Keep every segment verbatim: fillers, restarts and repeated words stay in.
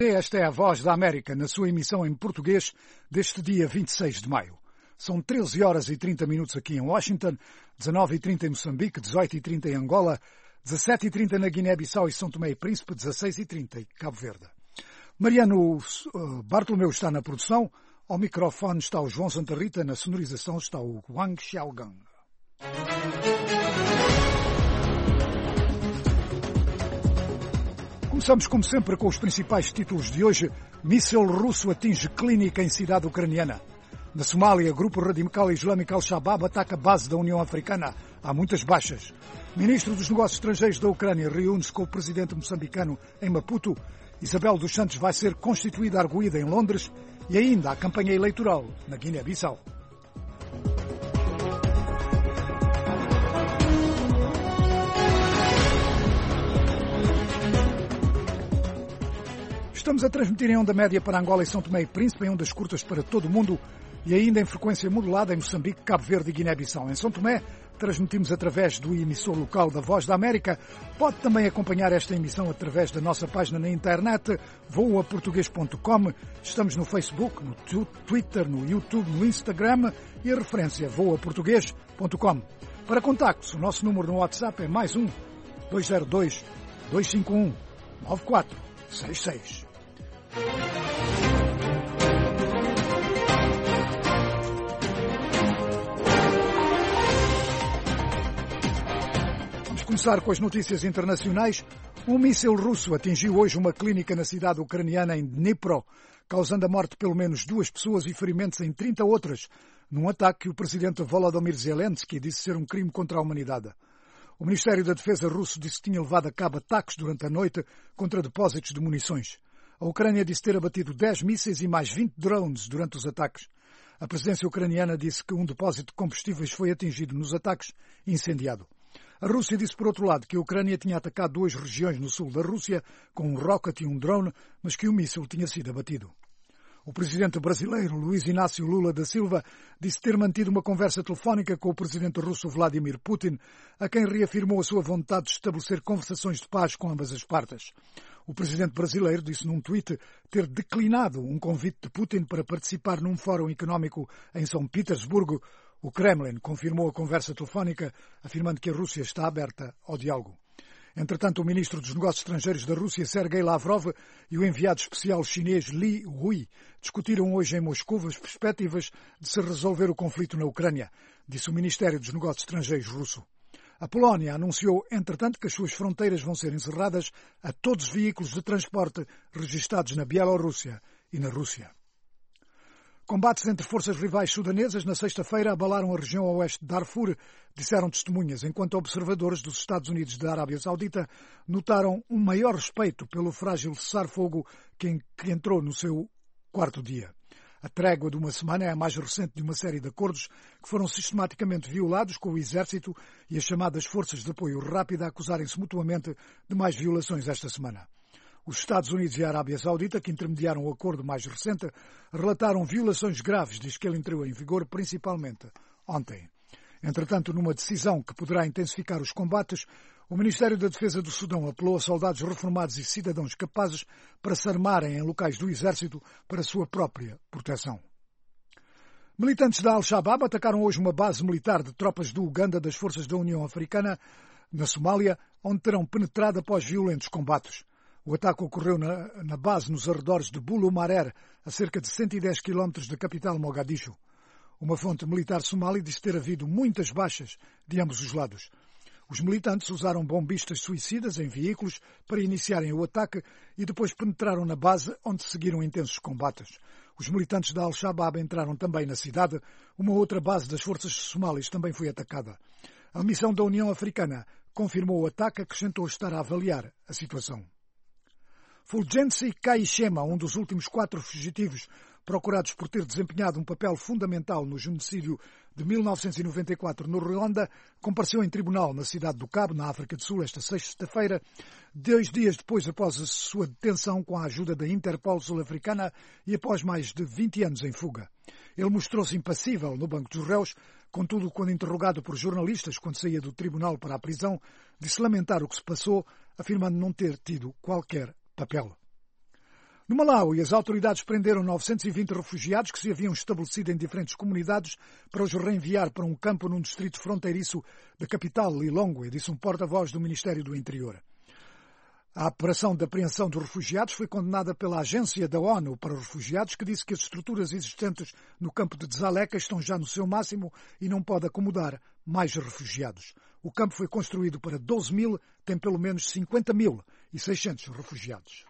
Esta é a Voz da América, na sua emissão em português deste dia vinte e seis de maio. São treze horas e trinta minutos aqui em Washington, dezanove e trinta em Moçambique, dezoito e trinta em Angola, dezassete e trinta na Guiné-Bissau e São Tomé e Príncipe, dezasseis e trinta em Cabo Verde. Mariano uh, Bartolomeu está na produção, ao microfone está o João Santa Rita, na sonorização está o Wang Xiaogang. Começamos, como sempre, com os principais títulos de hoje. Míssil russo atinge clínica em cidade ucraniana. Na Somália, grupo radical islâmico Al-Shabaab ataca base da União Africana. Há muitas baixas. Ministro dos Negócios Estrangeiros da Ucrânia reúne-se com o presidente moçambicano em Maputo. Isabel dos Santos vai ser constituída arguída em Londres. E ainda a campanha eleitoral na Guiné-Bissau. Estamos a transmitir em onda média para Angola e São Tomé e Príncipe, em ondas curtas para todo o mundo e ainda em frequência modulada em Moçambique, Cabo Verde e Guiné-Bissau. Em São Tomé, transmitimos através do emissor local da Voz da América. Pode também acompanhar esta emissão através da nossa página na internet, voa português ponto com. Estamos no Facebook, no Twitter, no YouTube, no Instagram e a referência voa português ponto com. Para contactos, o nosso número no WhatsApp é mais um dois zero dois, dois cinco um, nove quatro seis seis. Vamos começar com as notícias internacionais. Um míssil russo atingiu hoje uma clínica na cidade ucraniana em Dnipro, causando a morte de pelo menos duas pessoas e ferimentos em trinta outras, num ataque que o presidente Volodymyr Zelensky disse ser um crime contra a humanidade. O Ministério da Defesa russo disse que tinha levado a cabo ataques durante a noite contra depósitos de munições. A Ucrânia disse ter abatido dez mísseis e mais vinte drones durante os ataques. A presidência ucraniana disse que um depósito de combustíveis foi atingido nos ataques e incendiado. A Rússia disse, por outro lado, que a Ucrânia tinha atacado duas regiões no sul da Rússia com um rocket e um drone, mas que o míssil tinha sido abatido. O presidente brasileiro, Luiz Inácio Lula da Silva, disse ter mantido uma conversa telefónica com o presidente russo Vladimir Putin, a quem reafirmou a sua vontade de estabelecer conversações de paz com ambas as partes. O presidente brasileiro disse num tweet ter declinado um convite de Putin para participar num fórum económico em São Petersburgo. O Kremlin confirmou a conversa telefónica, afirmando que a Rússia está aberta ao diálogo. Entretanto, o ministro dos Negócios Estrangeiros da Rússia, Sergei Lavrov, e o enviado especial chinês Li Hui discutiram hoje em Moscou as perspectivas de se resolver o conflito na Ucrânia, disse o Ministério dos Negócios Estrangeiros russo. A Polónia anunciou, entretanto, que as suas fronteiras vão ser encerradas a todos os veículos de transporte registados na Bielorrússia e na Rússia. Combates entre forças rivais sudanesas na sexta-feira abalaram a região a oeste de Darfur, disseram testemunhas, enquanto observadores dos Estados Unidos e da Arábia Saudita notaram um maior respeito pelo frágil cessar-fogo que entrou no seu quarto dia. A trégua de uma semana é a mais recente de uma série de acordos que foram sistematicamente violados, com o Exército e as chamadas Forças de Apoio Rápido a acusarem-se mutuamente de mais violações esta semana. Os Estados Unidos e a Arábia Saudita, que intermediaram o acordo mais recente, relataram violações graves desde que ele entrou em vigor, principalmente ontem. Entretanto, numa decisão que poderá intensificar os combates, o Ministério da Defesa do Sudão apelou a soldados reformados e cidadãos capazes para se armarem em locais do Exército para sua própria proteção. Militantes da Al-Shabaab atacaram hoje uma base militar de tropas do Uganda das Forças da União Africana, na Somália, onde terão penetrado após violentos combates. O ataque ocorreu na, na base nos arredores de Bulu Marer, a cerca de cento e dez quilómetros da capital Mogadishu. Uma fonte militar somali disse ter havido muitas baixas de ambos os lados. Os militantes usaram bombistas suicidas em veículos para iniciarem o ataque e depois penetraram na base, onde seguiram intensos combates. Os militantes da Al-Shabaab entraram também na cidade. Uma outra base das forças somalis também foi atacada. A missão da União Africana confirmou o ataque, acrescentou estar a avaliar a situação. Fulgencio Kayishema, um dos últimos quatro fugitivos procurados por ter desempenhado um papel fundamental no genocídio de mil novecentos e noventa e quatro no Ruanda, compareceu em tribunal na cidade do Cabo, na África do Sul, esta sexta-feira, dois dias depois após a sua detenção com a ajuda da Interpol sul-africana e após mais de vinte anos em fuga. Ele mostrou-se impassível no banco dos réus, contudo, quando interrogado por jornalistas quando saía do tribunal para a prisão, disse lamentar o que se passou, afirmando não ter tido qualquer papel. No Malawi, as autoridades prenderam novecentos e vinte refugiados que se haviam estabelecido em diferentes comunidades para os reenviar para um campo num distrito fronteiriço da capital, Lilongwe, disse um porta-voz do Ministério do Interior. A operação de apreensão dos refugiados foi condenada pela Agência da ONU para os Refugiados, que disse que as estruturas existentes no campo de Dzaleka estão já no seu máximo e não pode acomodar mais refugiados. O campo foi construído para doze mil, tem pelo menos cinquenta mil e seiscentos refugiados.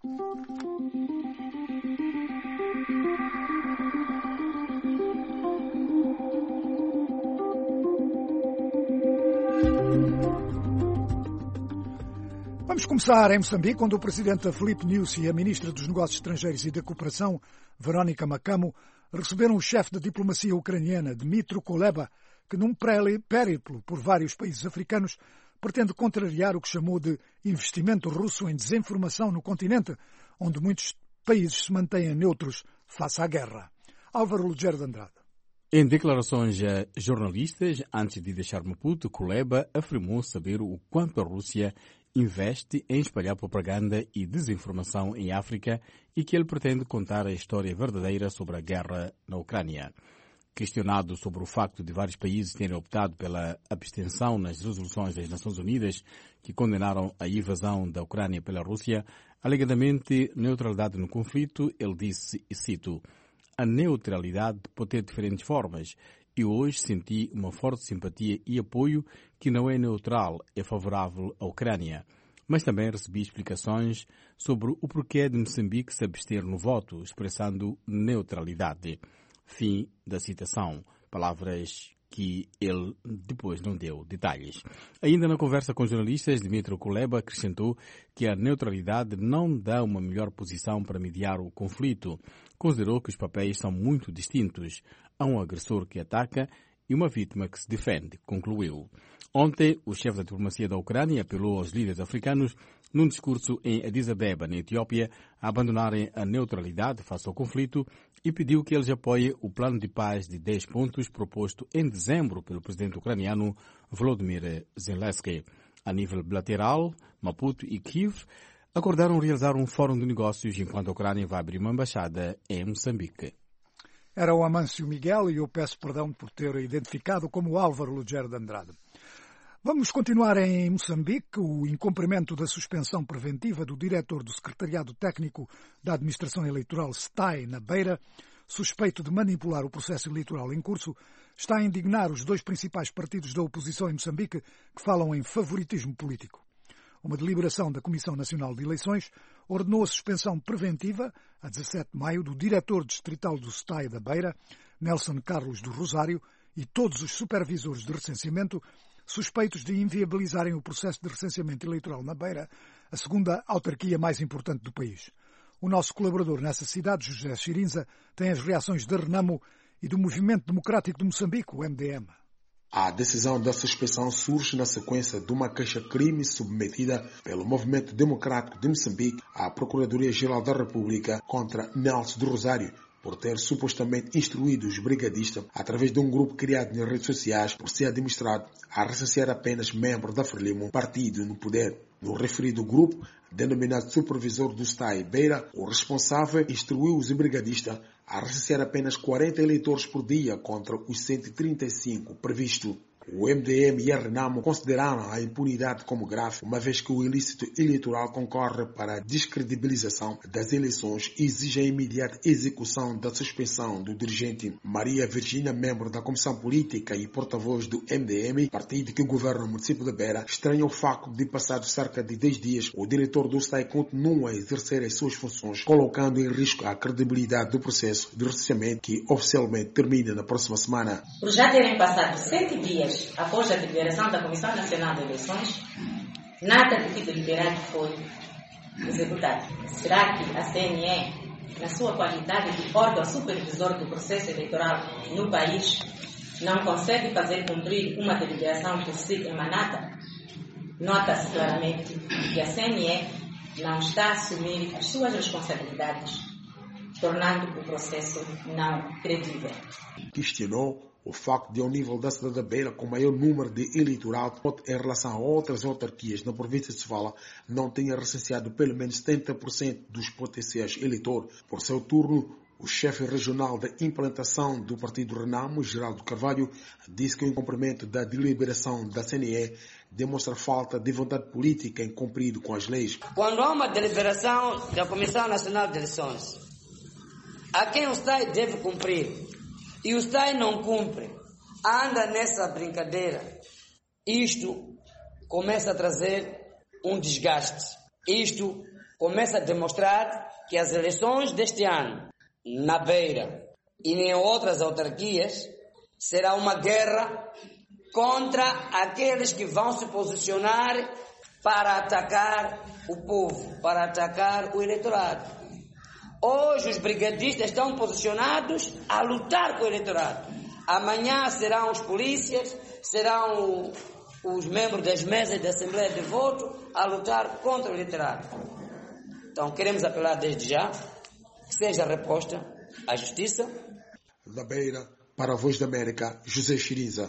Vamos começar em Moçambique, onde o presidente Filipe Nyusi e a ministra dos Negócios Estrangeiros e da Cooperação, Verónica Makamo, receberam o chefe da diplomacia ucraniana, Dmytro Kuleba, que num périplo por vários países africanos pretende contrariar o que chamou de investimento russo em desinformação no continente, onde muitos países se mantêm neutros face à guerra. Álvaro Lugero de Andrade. Em declarações a jornalistas, antes de deixar Maputo, Kuleba afirmou saber o quanto a Rússia investe em espalhar propaganda e desinformação em África e que ele pretende contar a história verdadeira sobre a guerra na Ucrânia. Questionado sobre o facto de vários países terem optado pela abstenção nas resoluções das Nações Unidas que condenaram a invasão da Ucrânia pela Rússia, alegadamente neutralidade no conflito, ele disse, e cito, a neutralidade pode ter diferentes formas e hoje senti uma forte simpatia e apoio que não é neutral, é favorável à Ucrânia. Mas também recebi explicações sobre o porquê de Moçambique se abster no voto, expressando neutralidade. Fim da citação. Palavras que ele depois não deu detalhes. Ainda na conversa com jornalistas, Dmytro Kuleba acrescentou que a neutralidade não dá uma melhor posição para mediar o conflito. Considerou que os papéis são muito distintos. Há um agressor que ataca e uma vítima que se defende, concluiu. Ontem, o chefe da diplomacia da Ucrânia apelou aos líderes africanos, num discurso em Addis Abeba, na Etiópia, a abandonarem a neutralidade face ao conflito e pediu que eles apoiem o plano de paz de dez pontos proposto em dezembro pelo presidente ucraniano Volodymyr Zelensky. A nível bilateral, Maputo e Kiev acordaram realizar um fórum de negócios enquanto a Ucrânia vai abrir uma embaixada em Moçambique. Era o Amâncio Miguel e eu peço perdão por ter identificado como Álvaro Lugero de Andrade. Vamos continuar em Moçambique. O incumprimento da suspensão preventiva do diretor do Secretariado Técnico da Administração Eleitoral, S T A I, na Beira, suspeito de manipular o processo eleitoral em curso, está a indignar os dois principais partidos da oposição em Moçambique que falam em favoritismo político. Uma deliberação da Comissão Nacional de Eleições ordenou a suspensão preventiva, a dezassete de maio, do diretor distrital do S T A I da Beira, Nelson Carlos do Rosário, e todos os supervisores de recenseamento suspeitos de inviabilizarem o processo de recenseamento eleitoral na Beira, a segunda autarquia mais importante do país. O nosso colaborador nessa cidade, José Chirinza, tem as reações da Renamo e do Movimento Democrático de Moçambique, o M D M. A decisão da suspensão surge na sequência de uma queixa-crime submetida pelo Movimento Democrático de Moçambique à Procuradoria-Geral da República contra Nelson do Rosário, por ter supostamente instruído os brigadistas, através de um grupo criado nas redes sociais, por ser administrado a recensear apenas membros da Frelimo, partido no poder. No referido grupo, denominado Supervisor do S T A I Beira, o responsável instruiu os brigadistas a recensear apenas quarenta eleitores por dia contra os cento e trinta e cinco previsto. O M D M e a Renamo consideraram a impunidade como grave, uma vez que o ilícito eleitoral concorre para a descredibilização das eleições e exige a imediata execução da suspensão do dirigente Maria Virgínia, membro da Comissão Política e porta-voz do M D M, partido que governa o município de Beira. Estranha o facto de, passados cerca de dez dias, o diretor do S T A I continua a exercer as suas funções, colocando em risco a credibilidade do processo de recenseamento que oficialmente termina na próxima semana. Por já terem passado sete dias após a deliberação da Comissão Nacional de Eleições, nada do que deliberado foi executado. Será que a C N E, na sua qualidade de órgão supervisor do processo eleitoral no país, não consegue fazer cumprir uma deliberação por si emanada? Nota-se claramente que a C N E não está a assumir as suas responsabilidades, tornando o processo não credível. Questionou o facto de, ao nível da cidade da Beira, com maior número de eleitorado em relação a outras autarquias na província de Sofala, não tenha recenseado pelo menos setenta por cento dos potenciais eleitores. Por seu turno, o chefe regional da implantação do Partido Renamo, Geraldo Carvalho, disse que o incumprimento da deliberação da C N E demonstra falta de vontade política em cumprir com as leis. Quando há uma deliberação da Comissão Nacional de Eleições, a quem o S T A I deve cumprir, e o S T A I não cumpre, anda nessa brincadeira, isto começa a trazer um desgaste. Isto começa a demonstrar que as eleições deste ano, na Beira e em outras autarquias, será uma guerra contra aqueles que vão se posicionar para atacar o povo, para atacar o eleitorado. Hoje os brigadistas estão posicionados a lutar com o eleitorado. Amanhã serão os polícias, serão os membros das mesas da Assembleia de Voto a lutar contra o eleitorado. Então queremos apelar desde já que seja reposta à justiça. Da Beira, para a Voz da América, José Chiriza.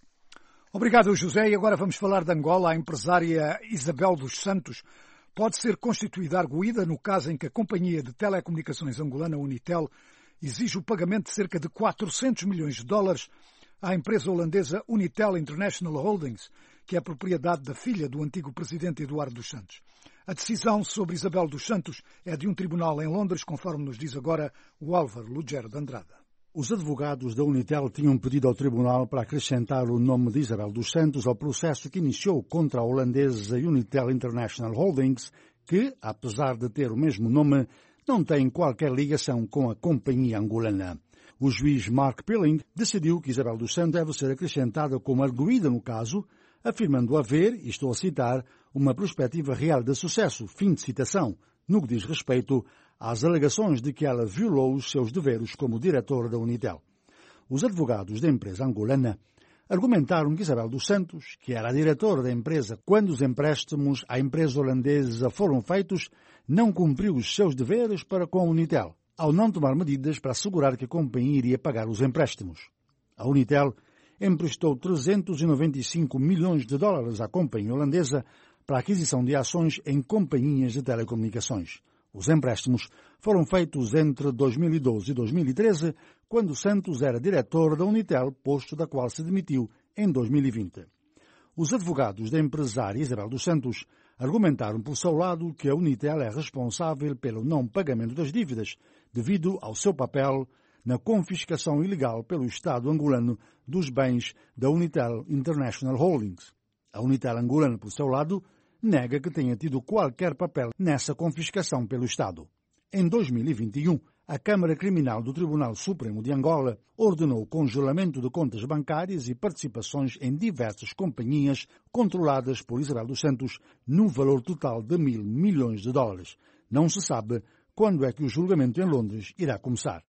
Obrigado, José. E agora vamos falar de Angola. A empresária Isabel dos Santos pode ser constituída arguída no caso em que a companhia de telecomunicações angolana Unitel exige o pagamento de cerca de quatrocentos milhões de dólares à empresa holandesa Unitel International Holdings, que é propriedade da filha do antigo presidente Eduardo dos Santos. A decisão sobre Isabel dos Santos é de um tribunal em Londres, conforme nos diz agora o Álvaro Lugero de Andrade. Os advogados da Unitel tinham pedido ao tribunal para acrescentar o nome de Isabel dos Santos ao processo que iniciou contra a holandesa Unitel International Holdings, que, apesar de ter o mesmo nome, não tem qualquer ligação com a companhia angolana. O juiz Mark Pilling decidiu que Isabel dos Santos deve ser acrescentada como arguída no caso, afirmando haver, e estou a citar, uma perspectiva real de sucesso, fim de citação, no que diz respeito às alegações de que ela violou os seus deveres como diretora da Unitel. Os advogados da empresa angolana argumentaram que Isabel dos Santos, que era a diretora da empresa quando os empréstimos à empresa holandesa foram feitos, não cumpriu os seus deveres para com a Unitel, ao não tomar medidas para assegurar que a companhia iria pagar os empréstimos. A Unitel emprestou trezentos e noventa e cinco milhões de dólares à companhia holandesa para a aquisição de ações em companhias de telecomunicações. Os empréstimos foram feitos entre dois mil e doze e dois mil e treze, quando Santos era diretor da Unitel, posto da qual se demitiu em dois mil e vinte. Os advogados da empresária Isabel dos Santos argumentaram por seu lado que a Unitel é responsável pelo não pagamento das dívidas, devido ao seu papel na confiscação ilegal pelo Estado angolano dos bens da Unitel International Holdings. A Unitel angolana, por seu lado, nega que tenha tido qualquer papel nessa confiscação pelo Estado. Em dois mil e vinte e um, a Câmara Criminal do Tribunal Supremo de Angola ordenou o congelamento de contas bancárias e participações em diversas companhias controladas por Isabel dos Santos no valor total de mil milhões de dólares. Não se sabe quando é que o julgamento em Londres irá começar.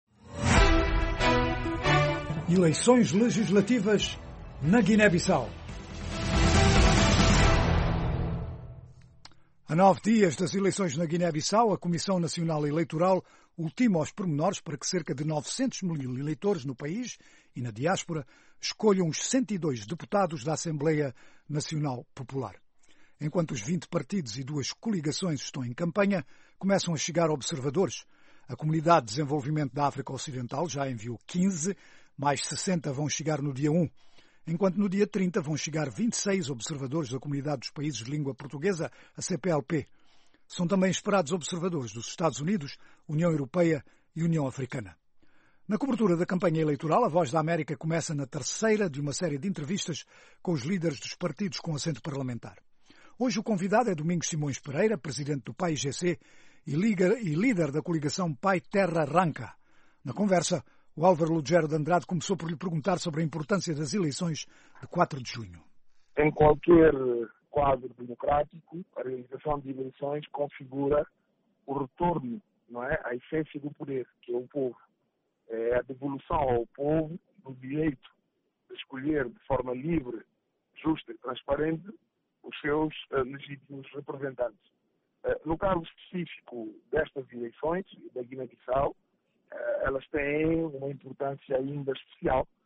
Eleições legislativas na Guiné-Bissau. A nove dias das eleições na Guiné-Bissau, a Comissão Nacional Eleitoral ultima os pormenores para que cerca de novecentos mil eleitores no país e na diáspora escolham os cento e dois deputados da Assembleia Nacional Popular. Enquanto os vinte partidos e duas coligações estão em campanha, começam a chegar observadores. A Comunidade de Desenvolvimento da África Ocidental já enviou quinze, mais sessenta vão chegar no dia um. Enquanto no dia trinta vão chegar vinte e seis observadores da Comunidade dos Países de Língua Portuguesa, a C P L P. São também esperados observadores dos Estados Unidos, União Europeia e União Africana. Na cobertura da campanha eleitoral, a Voz da América começa na terceira de uma série de entrevistas com os líderes dos partidos com assento parlamentar. Hoje o convidado é Domingos Simões Pereira, presidente do P A I G C e líder da coligação Pai Terra Ranca. Na conversa, o Álvaro Lugero de Andrade começou por lhe perguntar sobre a importância das eleições de quatro de junho. Em qualquer quadro democrático, a realização de eleições configura o retorno, não é, à essência do poder, que é o povo. É a devolução ao povo do direito de escolher de forma livre, justa e transparente os seus uh, legítimos representantes. Uh, no caso específico destas eleições, da Guiné-Bissau, elas têm uma importância ainda especial,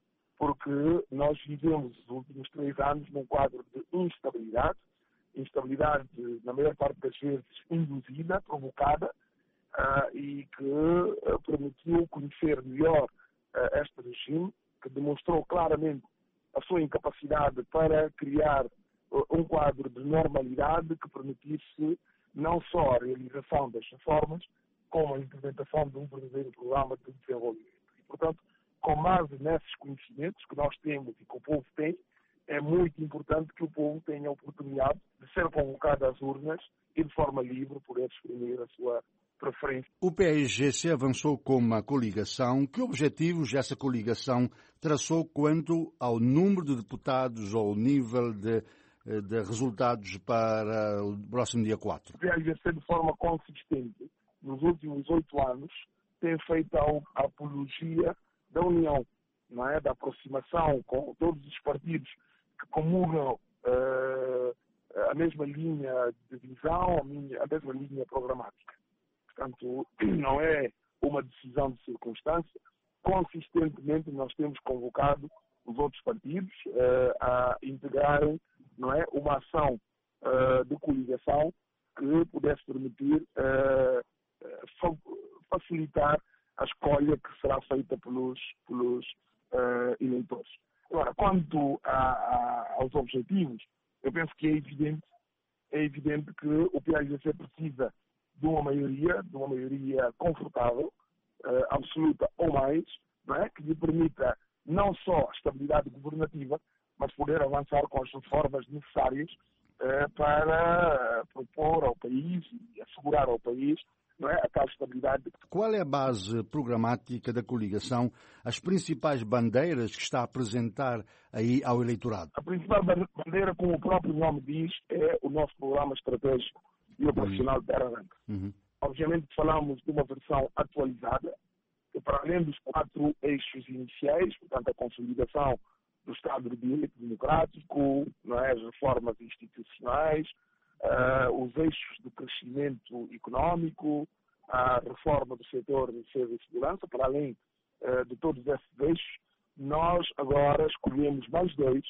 porque nós vivemos os últimos três anos num quadro de instabilidade, instabilidade, na maior parte das vezes, induzida, provocada, uh, e que uh, permitiu conhecer melhor uh, este regime, que demonstrou claramente a sua incapacidade para criar uh, um quadro de normalidade que permitisse não só a realização das reformas, como a implementação de um verdadeiro programa de desenvolvimento. E, portanto, com base nesses conhecimentos que nós temos e que o povo tem, é muito importante que o povo tenha a oportunidade de ser convocado às urnas e de forma livre poder exprimir a sua preferência. O P A I G C avançou com uma coligação. Que objetivos essa coligação traçou quanto ao número de deputados ou nível de, de resultados para o próximo dia quatro? O P A I G C, de forma consistente, nos últimos oito anos, tem feito a apologia da união, não é? Da aproximação com todos os partidos que comungam uh, a mesma linha de visão, a, minha, a mesma linha programática. Portanto, não é uma decisão de circunstância. Consistentemente, nós temos convocado os outros partidos uh, a integrarem, não é, uma ação uh, de coligação que pudesse permitir uh, facilitar a escolha que será feita pelos, pelos uh, eleitores. Agora, quanto a, a, aos objetivos, eu penso que é evidente, é evidente que o P A I G C precisa de uma maioria, de uma maioria confortável, uh, absoluta ou mais, não é? Que lhe permita não só a estabilidade governativa, mas poder avançar com as reformas necessárias uh, para propor ao país e assegurar ao país, não é, a tal estabilidade. Qual é a base programática da coligação, as principais bandeiras que está a apresentar aí ao eleitorado? A principal bandeira, como o próprio nome diz, é o nosso programa estratégico e operacional uhum. Terra Branca. Uhum. Obviamente falamos de uma versão atualizada, que para além dos quatro eixos iniciais, portanto a consolidação do Estado de Direito Democrático, não é, as reformas institucionais, Uh, os eixos de crescimento económico, a reforma do setor de defesa e segurança, para além uh, de todos esses eixos, nós agora escolhemos mais dois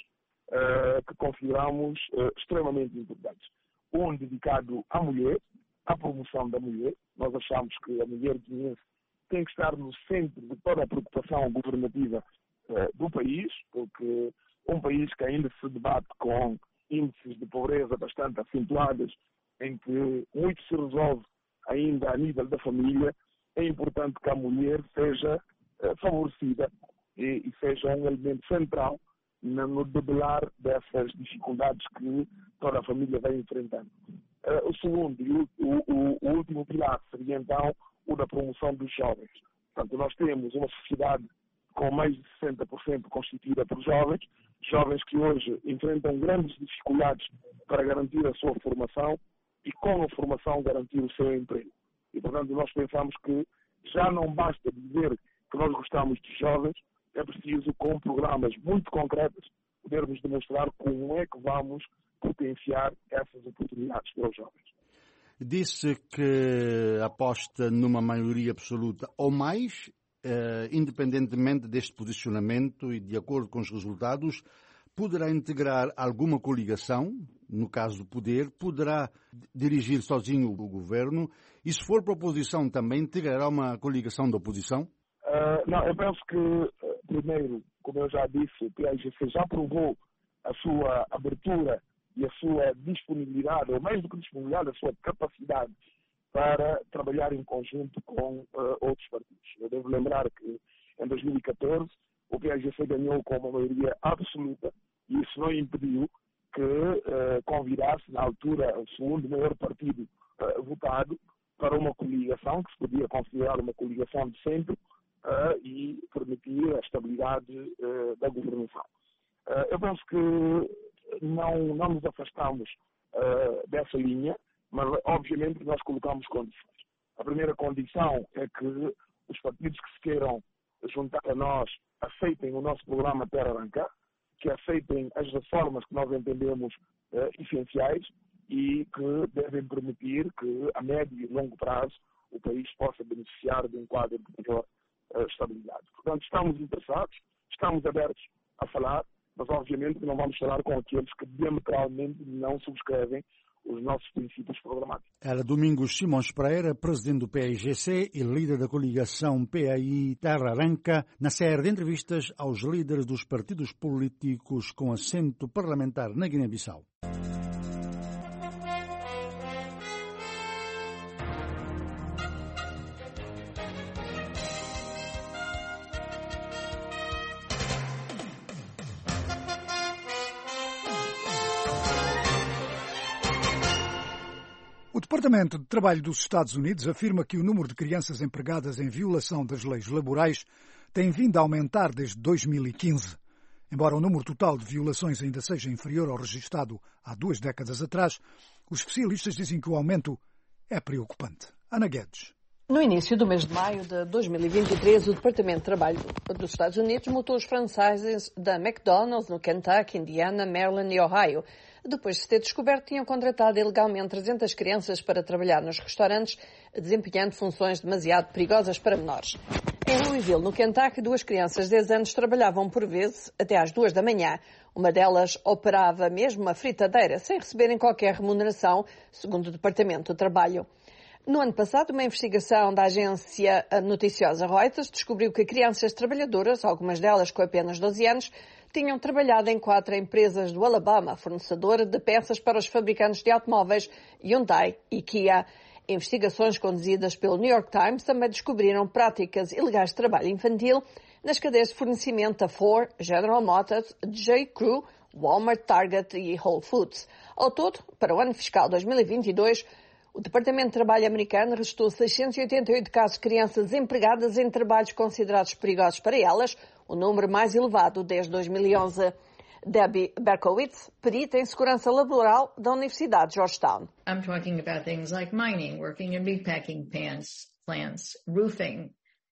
uh, que consideramos uh, extremamente importantes. Um dedicado à mulher, à promoção da mulher. Nós achamos que a mulher guineense tem que estar no centro de toda a preocupação governativa uh, do país, porque um país que ainda se debate com índices de pobreza bastante acentuados, em que muito se resolve ainda a nível da família, é importante que a mulher seja uh, favorecida e, e seja um elemento central no, no debelar dessas dificuldades que toda a família vem enfrentando. Uh, o segundo e o, o, o último pilar seria então o da promoção dos jovens. Portanto, nós temos uma sociedade com mais de sessenta por cento constituída por jovens, jovens que hoje enfrentam grandes dificuldades para garantir a sua formação e com a formação garantir o seu emprego. E, portanto, nós pensamos que já não basta dizer que nós gostamos dos jovens, é preciso, com programas muito concretos, podermos demonstrar como é que vamos potenciar essas oportunidades para os jovens. Disse que aposta numa maioria absoluta ou mais. Uh, independentemente deste posicionamento e de acordo com os resultados, poderá integrar alguma coligação, no caso do poder, poderá dirigir sozinho o governo e, se for para a oposição, também integrará uma coligação da oposição? Uh, não, eu penso que, uh, primeiro, como eu já disse, o P A I G C já provou a sua abertura e a sua disponibilidade, ou mais do que disponibilidade, a sua capacidade para trabalhar em conjunto com uh, outros partidos. Eu devo lembrar que em dois mil e catorze o P A I G C ganhou com uma maioria absoluta e isso não impediu que uh, convidasse, na altura, o segundo maior partido uh, votado para uma coligação, que se podia considerar uma coligação de centro uh, e permitir a estabilidade uh, da governação. Uh, eu penso que não, não nos afastamos uh, dessa linha, mas, obviamente, nós colocamos condições. A primeira condição é que os partidos que se queiram juntar a nós aceitem o nosso programa Terra Branca, que aceitem as reformas que nós entendemos eh, essenciais e que devem permitir que, a médio e longo prazo, o país possa beneficiar de um quadro de maior eh, estabilidade. Portanto, estamos interessados, estamos abertos a falar, mas obviamente não vamos falar com aqueles que diametralmente não subscrevem os nossos princípios programáticos. Era Domingos Simões Pereira, presidente do P A I G C e líder da coligação P A I Terra Aranca, na série de entrevistas aos líderes dos partidos políticos com assento parlamentar na Guiné-Bissau. O Departamento de Trabalho dos Estados Unidos afirma que o número de crianças empregadas em violação das leis laborais tem vindo a aumentar desde dois mil e quinze. Embora o número total de violações ainda seja inferior ao registado há duas décadas atrás, os especialistas dizem que o aumento é preocupante. Ana Guedes. No início do mês de maio de dois mil e vinte e três, o Departamento de Trabalho dos Estados Unidos multou os franchises da McDonald's no Kentucky, Indiana, Maryland e Ohio, depois de ter descoberto que tinham contratado ilegalmente trezentas crianças para trabalhar nos restaurantes, desempenhando funções demasiado perigosas para menores. Em Louisville, no Kentucky, duas crianças de dez anos trabalhavam por vezes até às duas da manhã. Uma delas operava mesmo uma fritadeira, sem receberem qualquer remuneração, segundo o Departamento do Trabalho. No ano passado, uma investigação da agência noticiosa Reuters descobriu que crianças trabalhadoras, algumas delas com apenas doze anos, tinham trabalhado em quatro empresas do Alabama, fornecedora de peças para os fabricantes de automóveis Hyundai e Kia. Investigações conduzidas pelo New York Times também descobriram práticas ilegais de trabalho infantil nas cadeias de fornecimento da Ford, General Motors, J. Crew, Walmart, Target e Whole Foods. Ao todo, para o ano fiscal dois mil e vinte e dois, o Departamento de Trabalho americano registrou seiscentos e oitenta e oito casos de crianças empregadas em trabalhos considerados perigosos para elas, o número mais elevado desde dois mil e onze. Debbie Berkowitz, perita em segurança laboral da Universidade de Georgetown. I'm talking about things like mining, working in meatpacking plants, plants, roofing.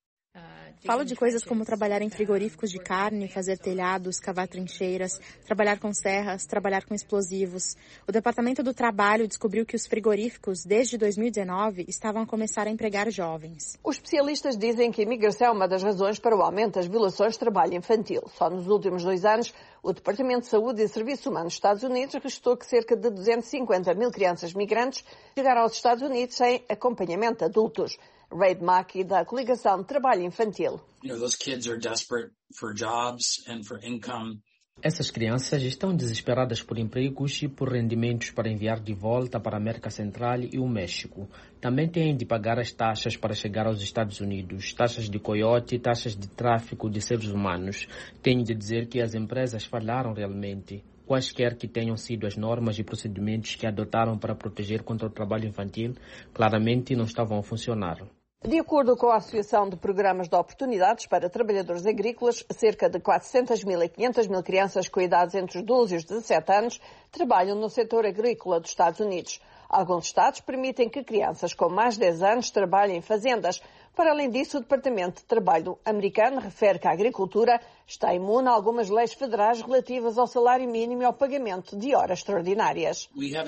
Falo de coisas como trabalhar em frigoríficos de carne, fazer telhados, cavar trincheiras, trabalhar com serras, trabalhar com explosivos. O Departamento do Trabalho descobriu que os frigoríficos, desde dois mil e dezenove, estavam a começar a empregar jovens. Os especialistas dizem que a imigração é uma das razões para o aumento das violações de trabalho infantil. Só nos últimos dois anos, o Departamento de Saúde e Serviços Humanos dos Estados Unidos registrou que cerca de duzentas e cinquenta mil crianças migrantes chegaram aos Estados Unidos sem acompanhamento de adultos. Reid Mackey, da Coligação de Trabalho Infantil. You know, those kids are desperate for jobs and for income. Essas crianças estão desesperadas por empregos e por rendimentos para enviar de volta para a América Central e o México. Também têm de pagar as taxas para chegar aos Estados Unidos, taxas de coiote, taxas de tráfico de seres humanos. Tenho de dizer que as empresas falharam realmente. Quaisquer que tenham sido as normas e procedimentos que adotaram para proteger contra o trabalho infantil, claramente não estavam a funcionar. De acordo com a Associação de Programas de Oportunidades para Trabalhadores Agrícolas, cerca de quatrocentas mil a quinhentas mil crianças com idades entre os doze e os dezassete anos trabalham no setor agrícola dos Estados Unidos. Alguns estados permitem que crianças com mais de dez anos trabalhem em fazendas. Para além disso, o Departamento de Trabalho americano refere que a agricultura está imune a algumas leis federais relativas ao salário mínimo e ao pagamento de horas extraordinárias.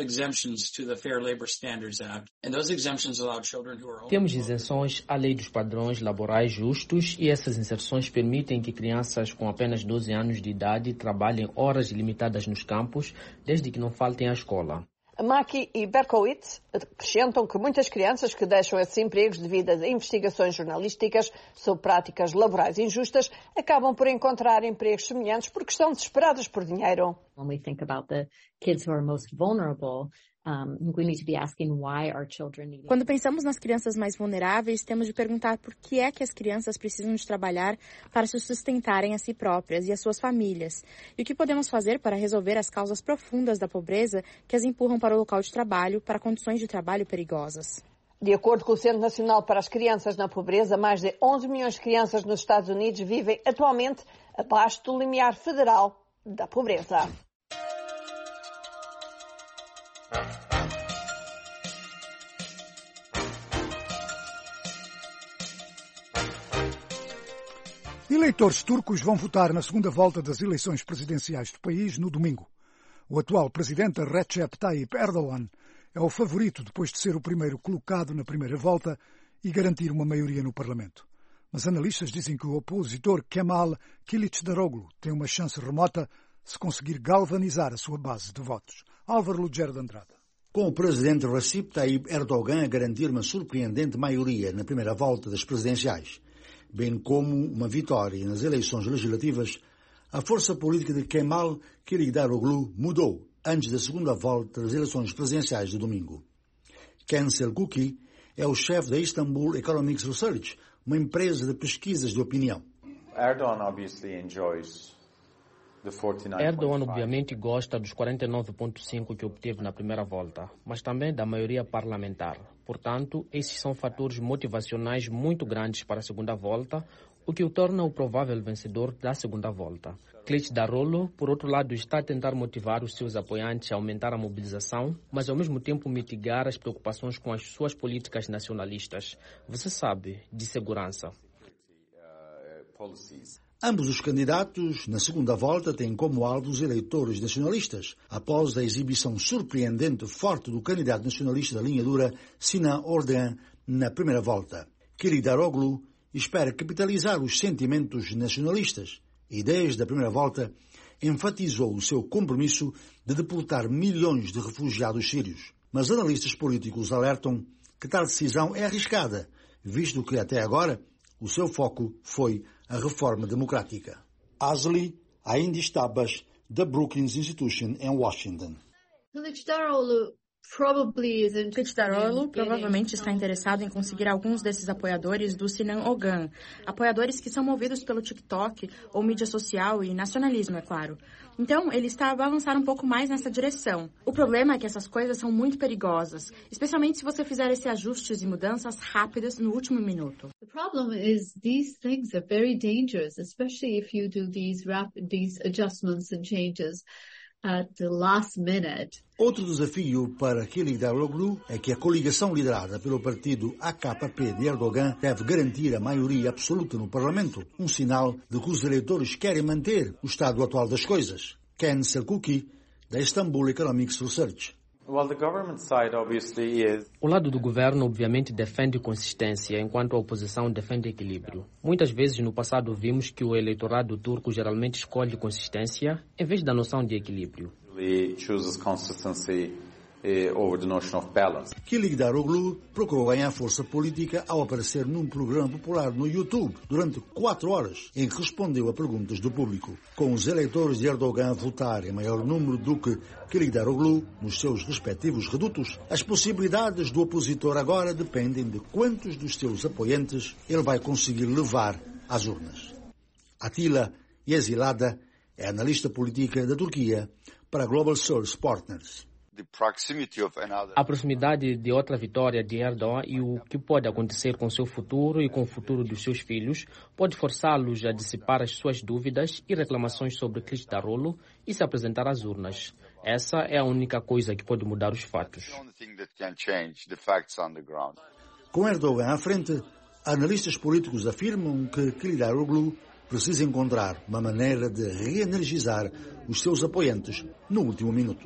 Temos isenções à Lei dos Padrões Laborais Justos e essas isenções permitem que crianças com apenas doze anos de idade trabalhem horas limitadas nos campos, desde que não faltem à escola. Mackey e Berkowitz acrescentam que muitas crianças que deixam esses empregos devido a investigações jornalísticas sobre práticas laborais injustas acabam por encontrar empregos semelhantes porque estão desesperadas por dinheiro. When we think about the kids who are most vulnerable, Um, we need to be asking why our children need... Quando pensamos nas crianças mais vulneráveis, temos de perguntar por que é que as crianças precisam de trabalhar para se sustentarem a si próprias e as suas famílias. E o que podemos fazer para resolver as causas profundas da pobreza que as empurram para o local de trabalho, para condições de trabalho perigosas. De acordo com o Centro Nacional para as Crianças na Pobreza, mais de onze milhões de crianças nos Estados Unidos vivem atualmente abaixo do limiar federal da pobreza. Eleitores turcos vão votar na segunda volta das eleições presidenciais do país no domingo. O atual presidente Recep Tayyip Erdogan é o favorito depois de ser o primeiro colocado na primeira volta e garantir uma maioria no Parlamento. Mas analistas dizem que o opositor Kemal Kılıçdaroğlu tem uma chance remota se conseguir galvanizar a sua base de votos. Álvaro Lugero de Andrade. Com o presidente Recep Tayyip Erdogan a garantir uma surpreendente maioria na primeira volta das presidenciais, bem como uma vitória nas eleições legislativas, a força política de Kemal Kılıçdaroğlu mudou antes da segunda volta das eleições presidenciais de domingo. Ken Selçuklu é o chefe da Istanbul Economics Research, uma empresa de pesquisas de opinião. Erdogan obviously enjoys the forty-nine. Erdogan obviamente gosta dos quarenta e nove vírgula cinco que obteve na primeira volta, mas também da maioria parlamentar. Portanto, esses são fatores motivacionais muito grandes para a segunda volta, o que o torna o provável vencedor da segunda volta. Kılıçdaroğlu, por outro lado, está a tentar motivar os seus apoiantes a aumentar a mobilização, mas ao mesmo tempo mitigar as preocupações com as suas políticas nacionalistas. Você sabe, de segurança. Ambos os candidatos, na segunda volta, têm como alvo os eleitores nacionalistas, após a exibição surpreendente forte do candidato nacionalista da linha dura, Sinan Oğan, na primeira volta. Kılıçdaroğlu espera capitalizar os sentimentos nacionalistas e, desde a primeira volta, enfatizou o seu compromisso de deportar milhões de refugiados sírios. Mas analistas políticos alertam que tal decisão é arriscada, visto que, até agora, o seu foco foi a reforma democrática. Asli Aindistabas, da Brookings Institution, em Washington. Kılıçdaroğlu provavelmente está interessado em conseguir alguns desses apoiadores do Sinan Oğan, apoiadores que são movidos pelo TikTok ou mídia social e nacionalismo, é claro. Então, ele está a avançar um pouco mais nessa direção. O problema é que essas coisas são muito perigosas, especialmente se você fizer esses ajustes e mudanças rápidas no último minuto. The problem is these things are very dangerous, especially if you do these rapid, these adjustments and changes at the last minute. Outro desafio para Kılıçdaroğlu é que a coligação liderada pelo partido A K P de Erdogan deve garantir a maioria absoluta no Parlamento, um sinal de que os eleitores querem manter o estado atual das coisas. Ken Selçuklu, da Istanbul Economics Research. Well, the government side obviously is... O lado do governo obviamente defende consistência, enquanto a oposição defende equilíbrio. Muitas vezes no passado vimos que o eleitorado turco geralmente escolhe consistência em vez da noção de equilíbrio. He chooses consistency uh, over the notion of balance. Kılıçdaroğlu procurou ganhar força política ao aparecer num programa popular no YouTube durante quatro horas, em que respondeu a perguntas do público. Com os eleitores de Erdogan a votar em maior número do que Kılıçdaroğlu nos seus respectivos redutos, as possibilidades do opositor agora dependem de quantos dos seus apoiantes ele vai conseguir levar às urnas. Atila Yesilada é analista política da Turquia para Global Source Partners. A proximidade de outra vitória de Erdogan e o que pode acontecer com seu futuro e com o futuro dos seus filhos pode forçá-los a dissipar as suas dúvidas e reclamações sobre Kılıçdaroğlu e se apresentar às urnas. Essa é a única coisa que pode mudar os fatos. Com Erdogan à frente, analistas políticos afirmam que Kılıçdaroğlu precisa encontrar uma maneira de reenergizar os seus apoiantes no último minuto.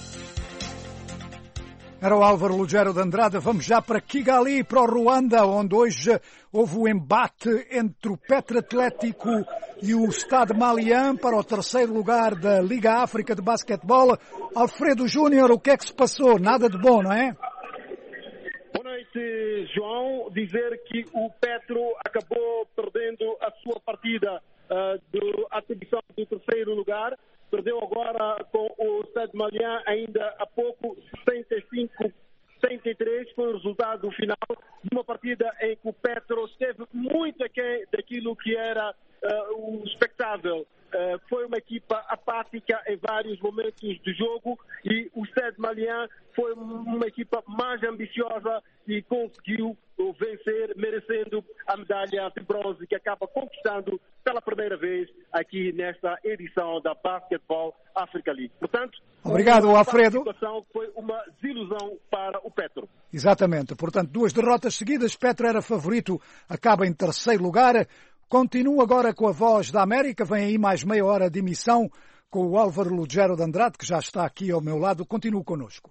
Era o Álvaro Lugero de Andrade. Vamos já para Kigali, para o Ruanda, onde hoje houve o embate entre o Petro Atlético e o Stade Malien para o terceiro lugar da Liga África de Basquetebol. Alfredo Júnior, o que é que se passou? Nada de bom, não é? Boa noite, João. Dizer que o Petro acabou perdendo a sua partida uh, de atribuição do terceiro lugar. Perdeu agora com o Stade Malien ainda há pouco, sessenta e cinco a setenta e três, foi o resultado final de uma partida em que o Petro esteve muito aquém daquilo que era uh, o expectável. Uh, foi uma equipa apática em vários momentos do jogo e o Stade Malien foi uma equipa mais ambiciosa e conseguiu vencer, merecendo a medalha de bronze que acaba conquistando pela primeira vez aqui nesta edição da Basketball Africa League. Portanto, obrigado, Alfredo. A situação foi uma desilusão para o Petro. Exatamente. Portanto, duas derrotas seguidas. Petro era favorito, acaba em terceiro lugar. Continuo agora com a Voz da América. Vem aí mais meia hora de emissão com o Álvaro Lugero de Andrade, que já está aqui ao meu lado. Continue connosco.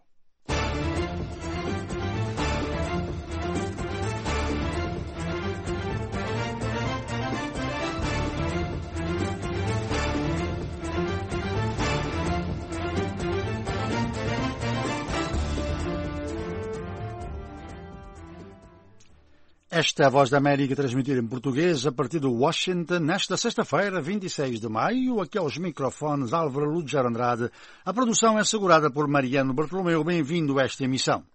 Esta é a Voz da América transmitida em português a partir de Washington nesta sexta-feira, vinte e seis de maio. Aqui aos microfones Álvaro Lúger Andrade. A produção é assegurada por Mariano Bartolomeu. Bem-vindo a esta emissão.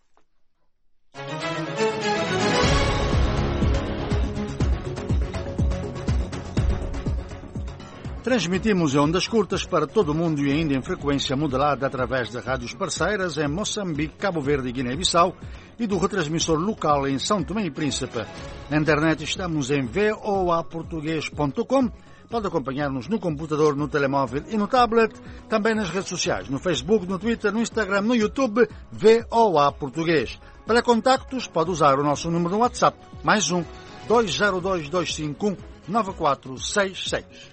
Transmitimos em ondas curtas para todo o mundo e ainda em frequência modulada através de rádios parceiras em Moçambique, Cabo Verde e Guiné-Bissau e do retransmissor local em São Tomé e Príncipe. Na internet estamos em v o a português ponto com. Pode acompanhar-nos no computador, no telemóvel e no tablet. Também nas redes sociais, no Facebook, no Twitter, no Instagram, no YouTube, V O A Português. Para contactos, pode usar o nosso número no WhatsApp, mais um, dois zero dois, dois cinco um, nove quatro seis seis.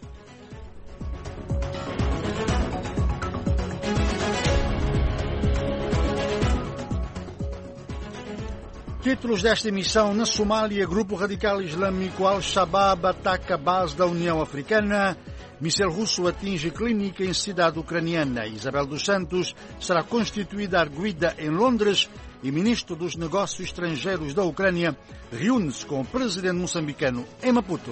Títulos desta emissão: na Somália, grupo radical islâmico Al-Shabaab ataca a base da União Africana. Míssil russo atinge clínica em cidade ucraniana. Isabel dos Santos será constituída arguida em Londres e ministro dos Negócios Estrangeiros da Ucrânia reúne-se com o presidente moçambicano em Maputo.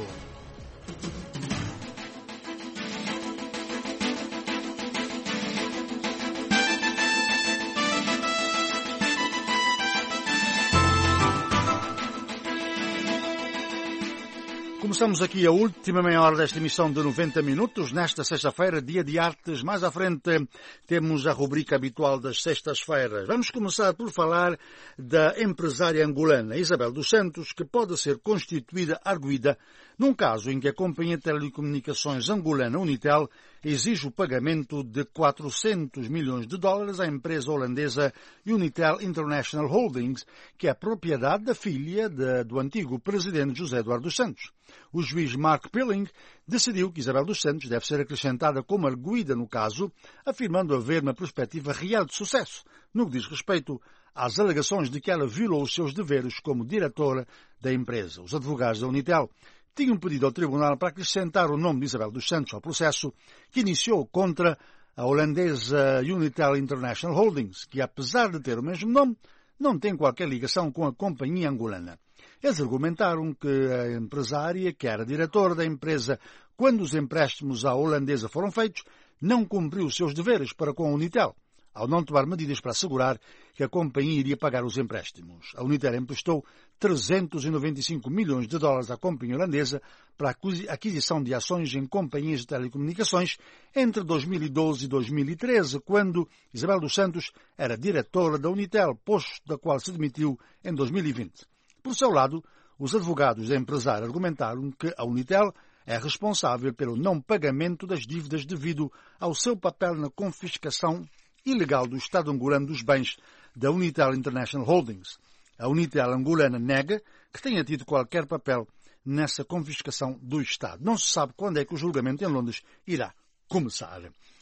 Começamos aqui a última meia hora desta emissão de noventa minutos, nesta sexta-feira, dia de artes. Mais à frente temos a rubrica habitual das sextas-feiras. Vamos começar por falar da empresária angolana Isabel dos Santos, que pode ser constituída arguida num caso em que a companhia de telecomunicações angolana Unitel exige o pagamento de quatrocentos milhões de dólares à empresa holandesa Unitel International Holdings, que é propriedade da filha de, do antigo presidente José Eduardo dos Santos. O juiz Mark Pilling decidiu que Isabel dos Santos deve ser acrescentada como arguida no caso, afirmando haver uma perspectiva real de sucesso no que diz respeito às alegações de que ela violou os seus deveres como diretora da empresa. Os advogados da Unitel tinham pedido ao tribunal para acrescentar o nome de Isabel dos Santos ao processo que iniciou contra a holandesa Unitel International Holdings, que apesar de ter o mesmo nome, não tem qualquer ligação com a companhia angolana. Eles argumentaram que a empresária, que era diretora da empresa quando os empréstimos à holandesa foram feitos, não cumpriu os seus deveres para com a Unitel, ao não tomar medidas para assegurar que a companhia iria pagar os empréstimos. A Unitel emprestou trezentos e noventa e cinco milhões de dólares à companhia holandesa para a aquisição de ações em companhias de telecomunicações entre dois mil e doze e dois mil e treze, quando Isabel dos Santos era diretora da Unitel, posto da qual se demitiu em dois mil e vinte. Por seu lado, os advogados da empresária argumentaram que a Unitel é responsável pelo não pagamento das dívidas devido ao seu papel na confiscação ilegal do Estado angolano dos bens da Unitel International Holdings. A Unitel angolana nega que tenha tido qualquer papel nessa confiscação do Estado. Não se sabe quando é que o julgamento em Londres irá começar.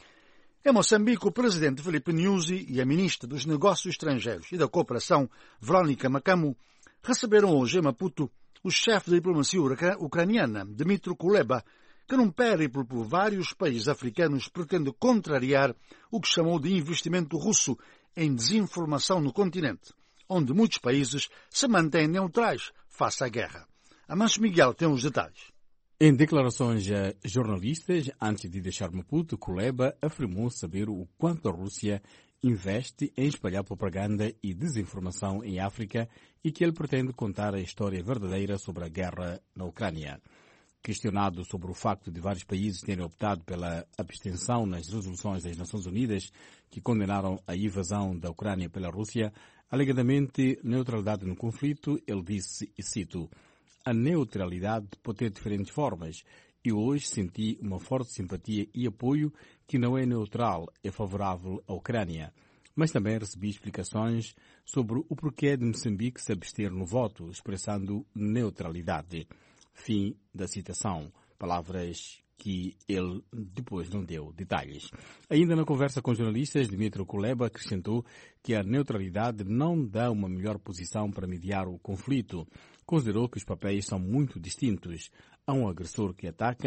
Em Moçambique, o presidente Filipe Nyusi e a ministra dos Negócios Estrangeiros e da Cooperação, Verónica Makamu, receberam hoje em Maputo o chefe da diplomacia ucraniana, Dmytro Kuleba, que num périplo por vários países africanos pretende contrariar o que chamou de investimento russo em desinformação no continente, onde muitos países se mantêm neutrais face à guerra. Amancio Miguel tem os detalhes. Em declarações a jornalistas, antes de deixar Maputo, Kuleba afirmou saber o quanto a Rússia investe em espalhar propaganda e desinformação em África e que ele pretende contar a história verdadeira sobre a guerra na Ucrânia. Questionado sobre o facto de vários países terem optado pela abstenção nas resoluções das Nações Unidas que condenaram a invasão da Ucrânia pela Rússia, alegadamente neutralidade no conflito, ele disse, e cito, a neutralidade pode ter diferentes formas e hoje senti uma forte simpatia e apoio que não é neutral, é favorável à Ucrânia. Mas também recebi explicações sobre o porquê de Moçambique se abster no voto, expressando neutralidade. Fim da citação. Palavras que ele depois não deu detalhes. Ainda na conversa com jornalistas, Dmytro Kuleba acrescentou que a neutralidade não dá uma melhor posição para mediar o conflito. Considerou que os papéis são muito distintos. Há um agressor que ataca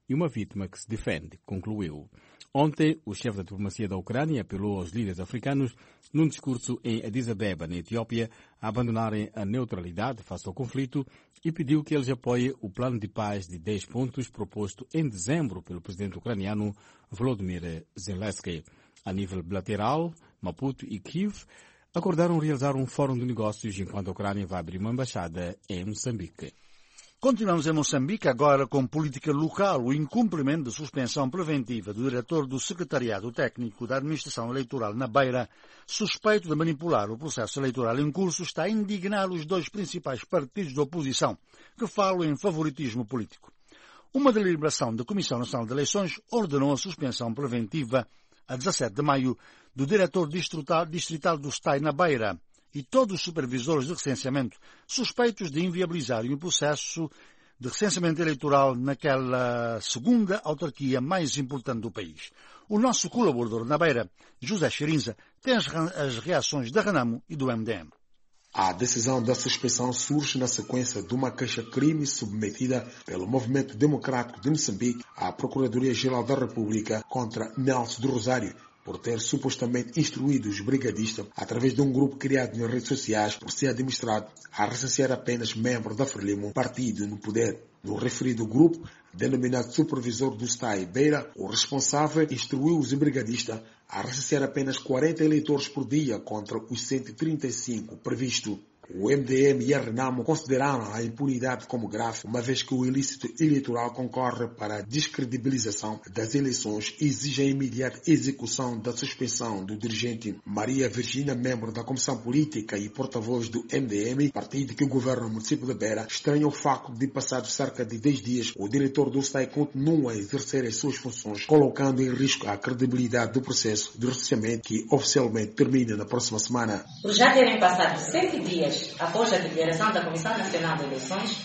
e uma vítima que se defende, concluiu. Ontem, o chefe da diplomacia da Ucrânia apelou aos líderes africanos, num discurso em Addis Abeba, na Etiópia, a abandonarem a neutralidade face ao conflito e pediu que eles apoiem o plano de paz de dez pontos proposto em dezembro pelo presidente ucraniano Volodymyr Zelensky. A nível bilateral, Maputo e Kiev acordaram realizar um fórum de negócios enquanto a Ucrânia vai abrir uma embaixada em Moçambique. Continuamos em Moçambique agora com política local, o incumprimento de suspensão preventiva do diretor do Secretariado Técnico da Administração Eleitoral na Beira, suspeito de manipular o processo eleitoral em curso, está a indignar os dois principais partidos da oposição, que falam em favoritismo político. Uma deliberação da Comissão Nacional de Eleições ordenou a suspensão preventiva, a dezassete de maio, do diretor distrital, distrital do S T A I na Beira, e todos os supervisores de recenseamento suspeitos de inviabilizarem o processo de recenseamento eleitoral naquela segunda autarquia mais importante do país. O nosso colaborador na Beira, José Chirinza, tem as, as reações da Renamo e do M D M. A decisão da suspensão surge na sequência de uma queixa-crime submetida pelo Movimento Democrático de Moçambique à Procuradoria-Geral da República contra Nelson do Rosário, por ter supostamente instruído os brigadistas através de um grupo criado nas redes sociais por ser administrado a recensear apenas membros da Frelimo, partido no poder. No referido grupo, denominado Supervisor do S T A I Beira, o responsável instruiu os brigadistas a recensear apenas quarenta eleitores por dia contra os cento e trinta e cinco previsto. O M D M e a Renamo consideraram a impunidade como grave, uma vez que o ilícito eleitoral concorre para a descredibilização das eleições e exige a imediata execução da suspensão do dirigente Maria Virgínia, membro da Comissão Política e porta-voz do M D M, partido que governa o município de Beira. Estranha o facto de, passados cerca de dez dias, o diretor do S T A I continua a exercer as suas funções, colocando em risco a credibilidade do processo de recenseamento que oficialmente termina na próxima semana. Por já terem passado sete dias após a deliberação da Comissão Nacional de Eleições,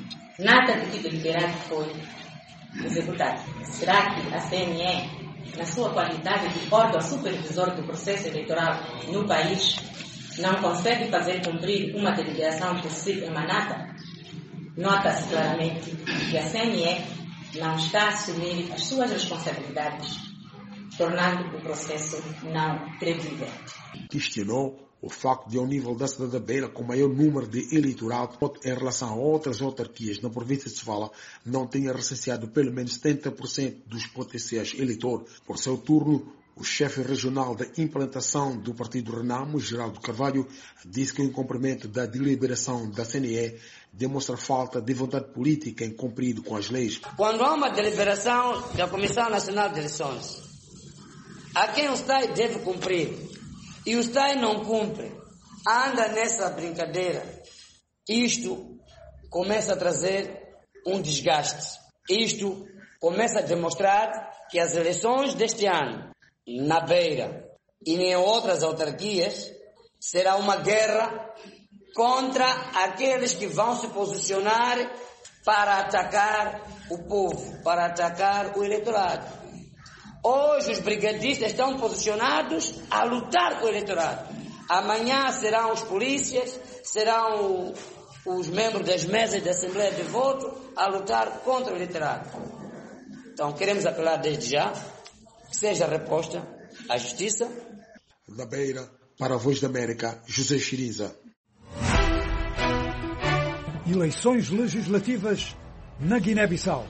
nada do que deliberado foi executado. Será que a C N E, na sua qualidade de órgão supervisor do processo eleitoral no país, não consegue fazer cumprir uma deliberação por si emanada? Nota-se claramente que a C N E não está a assumir as suas responsabilidades, tornando o processo não credível. Questionou o facto de, ao nível da cidade da Beira, com maior número de eleitoral em relação a outras autarquias na província de Sofala, não tenha recenseado pelo menos setenta por cento dos potenciais eleitores. Por seu turno, o chefe regional da implantação do partido Renamo, Geraldo Carvalho, disse que o incumprimento da deliberação da C N E demonstra falta de vontade política em cumprir com as leis. Quando há uma deliberação da Comissão Nacional de Eleições, a quem o S T A I deve cumprir, e o S T A I não cumpre, anda nessa brincadeira, isto começa a trazer um desgaste. Isto começa a demonstrar que as eleições deste ano, na Beira e em outras autarquias, será uma guerra contra aqueles que vão se posicionar para atacar o povo, para atacar o eleitorado. Hoje os brigadistas estão posicionados a lutar com o eleitorado. Amanhã serão os polícias, serão os membros das mesas da Assembleia de Voto a lutar contra o eleitorado. Então queremos apelar desde já que seja reposta a justiça. Da Beira, para a Voz da América, José Chirinza. Eleições legislativas na Guiné-Bissau.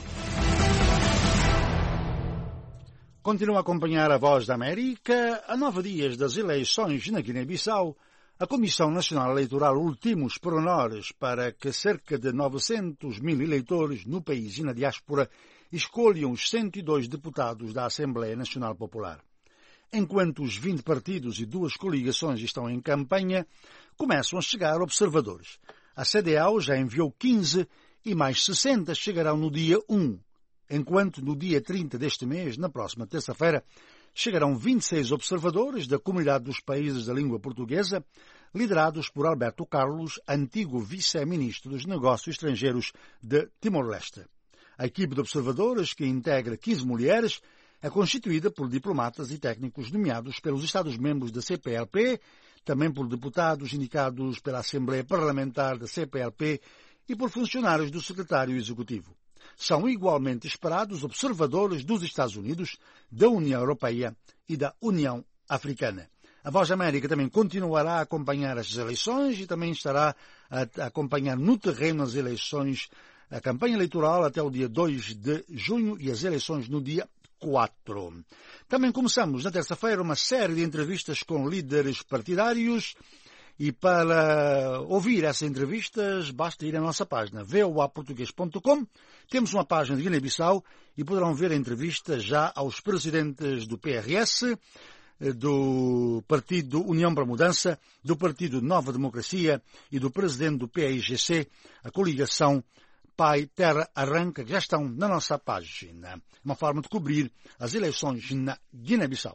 Continua a acompanhar a Voz da América. A nove dias das eleições na Guiné-Bissau, a Comissão Nacional Eleitoral ultima os pormenores para que cerca de novecentos mil eleitores no país e na diáspora escolham os cento e dois deputados da Assembleia Nacional Popular. Enquanto os vinte partidos e duas coligações estão em campanha, começam a chegar observadores. A C D A O já enviou quinze e mais sessenta chegarão no dia um. Enquanto no dia trinta deste mês, na próxima terça-feira, chegarão vinte e seis observadores da Comunidade dos Países da Língua Portuguesa, liderados por Alberto Carlos, antigo vice-ministro dos Negócios Estrangeiros de Timor-Leste. A equipe de observadores, que integra quinze mulheres, é constituída por diplomatas e técnicos nomeados pelos Estados-membros da C P L P, também por deputados indicados pela Assembleia Parlamentar da C P L P e por funcionários do Secretário Executivo. são igualmente esperados observadores dos Estados Unidos, da União Europeia e da União Africana. A Voz da América também continuará a acompanhar as eleições e também estará a acompanhar no terreno as eleições, a campanha eleitoral até o dia dois de junho e as eleições no dia quatro. Também começamos na terça-feira uma série de entrevistas com líderes partidários e para ouvir essas entrevistas basta ir à nossa página v o a português ponto com. Temos uma página de Guiné-Bissau e poderão ver a entrevista já aos presidentes do P R S, do Partido União para a Mudança, do Partido Nova Democracia e do presidente do P A I G C, a coligação Pai Terra Arranca, que já estão na nossa página. Uma forma de cobrir as eleições na Guiné-Bissau.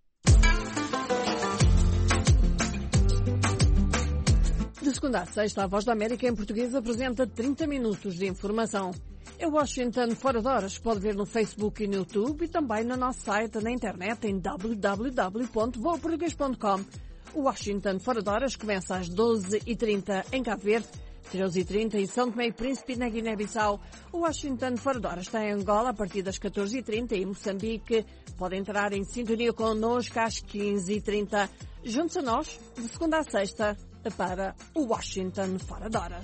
De segunda a sexta, a Voz da América em português apresenta trinta minutos de informação. É Washington Fora de Horas, que pode ver no Facebook e no YouTube e também no nosso site na internet em w w w ponto voa português ponto com. O Washington Fora de Horas começa às doze e trinta em Cabo Verde, treze e trinta em São Tomé e Príncipe na Guiné-Bissau. O Washington Fora de Horas está em Angola a partir das catorze e trinta e em Moçambique. Pode entrar em sintonia connosco às quinze e trinta. Junte-se a nós, de segunda a sexta, para o Washington Fora de Horas.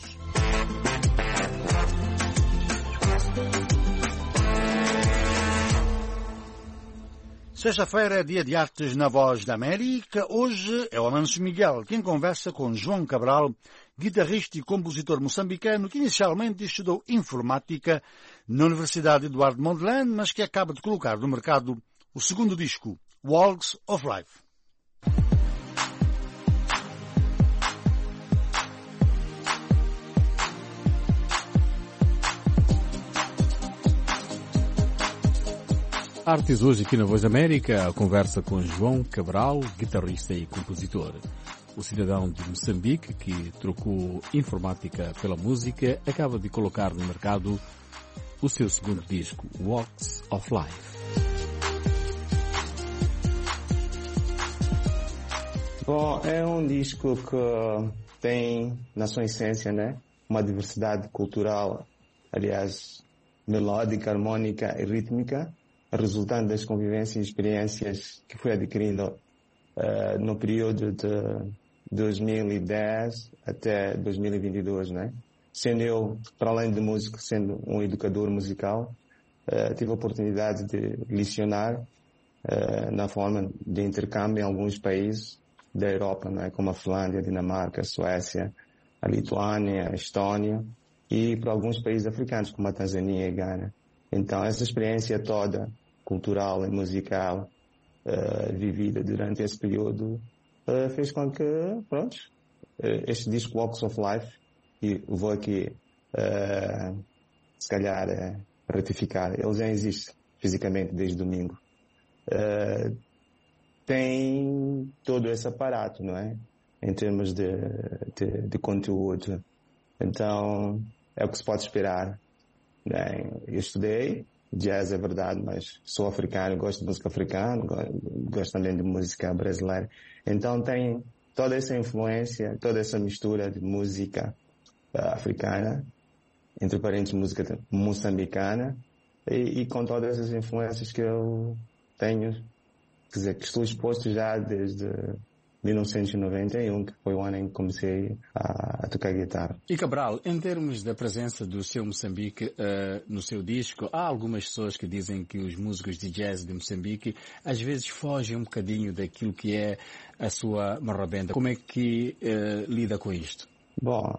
Sexta-feira é dia de artes na Voz da América. Hoje é o Amancio Miguel quem conversa com João Cabral, guitarrista e compositor moçambicano que inicialmente estudou informática na Universidade Eduardo Mondlane, mas que acaba de colocar no mercado o segundo disco, Walks of Life. Artes hoje aqui na Voz da América, a conversa com João Cabral, guitarrista e compositor. O cidadão de Moçambique, que trocou informática pela música, acaba de colocar no mercado o seu segundo disco, Walks of Life. Bom, é um disco que tem, na sua essência, né, uma diversidade cultural, aliás, melódica, harmônica e rítmica, resultante das convivências e experiências que fui adquirindo uh, no período de dois mil e dez até dois mil e vinte e dois, né? Sendo eu, para além de músico, sendo um educador musical, uh, tive a oportunidade de lecionar uh, na forma de intercâmbio em alguns países da Europa, né? Como a Finlândia, a Dinamarca, a Suécia, a Lituânia, a Estónia e para alguns países africanos, como a Tanzânia e a Ghana. Então, essa experiência toda, cultural e musical, uh, vivida durante esse período, uh, fez com que, pronto, uh, este disco Walks of Life, e vou aqui, uh, se calhar, uh, ratificar, ele já existe fisicamente desde domingo, uh, tem todo esse aparato, não é? Em termos de, de, de conteúdo. Então, é o que se pode esperar. Bem, eu estudei jazz, é verdade, mas sou africano, gosto de música africana, gosto também de música brasileira. Então tem toda essa influência, toda essa mistura de música uh, africana, entre parênteses música moçambicana, e, e com todas essas influências que eu tenho, quer dizer, que estou exposto já desde mil novecentos e noventa e um, que foi o ano em que comecei a, a tocar guitarra. E Cabral, em termos da presença do seu Moçambique uh, no seu disco, há algumas pessoas que dizem que os músicos de jazz de Moçambique às vezes fogem um bocadinho daquilo que é a sua marrabenda. Como é que uh, lida com isto? Bom,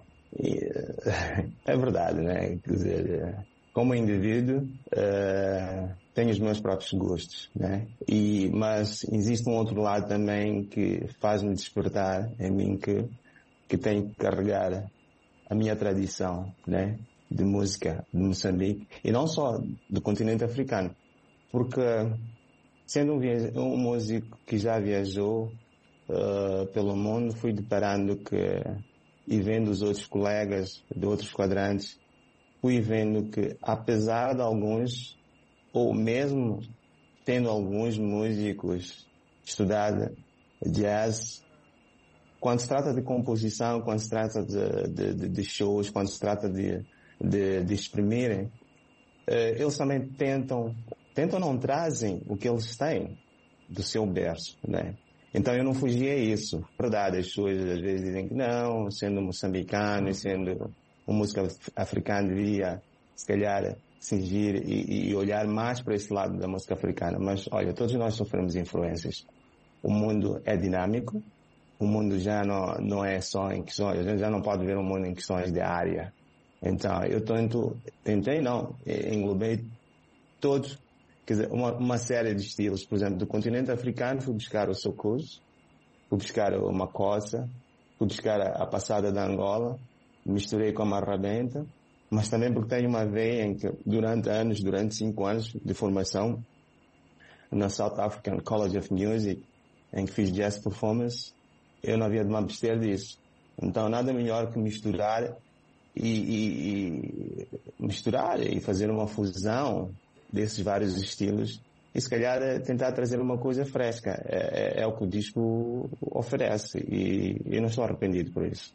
é verdade, né? Quer dizer, como indivíduo, uh, tenho os meus próprios gostos, né? E, mas existe um outro lado também que faz-me despertar em mim que, que tenho que carregar a minha tradição, né? De música de Moçambique, e não só do continente africano, porque sendo um, viaja- um músico que já viajou uh, pelo mundo, fui deparando que, e vendo os outros colegas de outros quadrantes, fui vendo que, apesar de alguns, ou mesmo tendo alguns músicos estudado jazz, quando se trata de composição, quando se trata de, de, de shows, quando se trata de, de, de exprimirem eles também tentam, tentam não trazem o que eles têm do seu berço, né? Então eu não fugi a isso. Verdade, as pessoas às vezes dizem que não, sendo moçambicano e sendo uma música africana devia, se calhar, cingir e, e olhar mais para esse lado da música africana. Mas, olha, todos nós sofremos influências. O mundo é dinâmico, o mundo já não, não é só em questões, a gente já não pode ver o mundo em questões de área. Então, eu tento, tentei não, englobei todos, quer dizer, uma, uma série de estilos. Por exemplo, do continente africano fui buscar o soukous, fui buscar o makossa, fui buscar a, a passada da Angola, misturei com a marrabenta, mas também porque tenho uma veia em que durante anos, durante cinco anos de formação na South African College of Music, em que fiz jazz performance, eu não havia de me abster disso. Então nada melhor que misturar e, e, e misturar e fazer uma fusão desses vários estilos e se calhar tentar trazer uma coisa fresca. É, é, é o que o disco oferece e eu não estou arrependido por isso.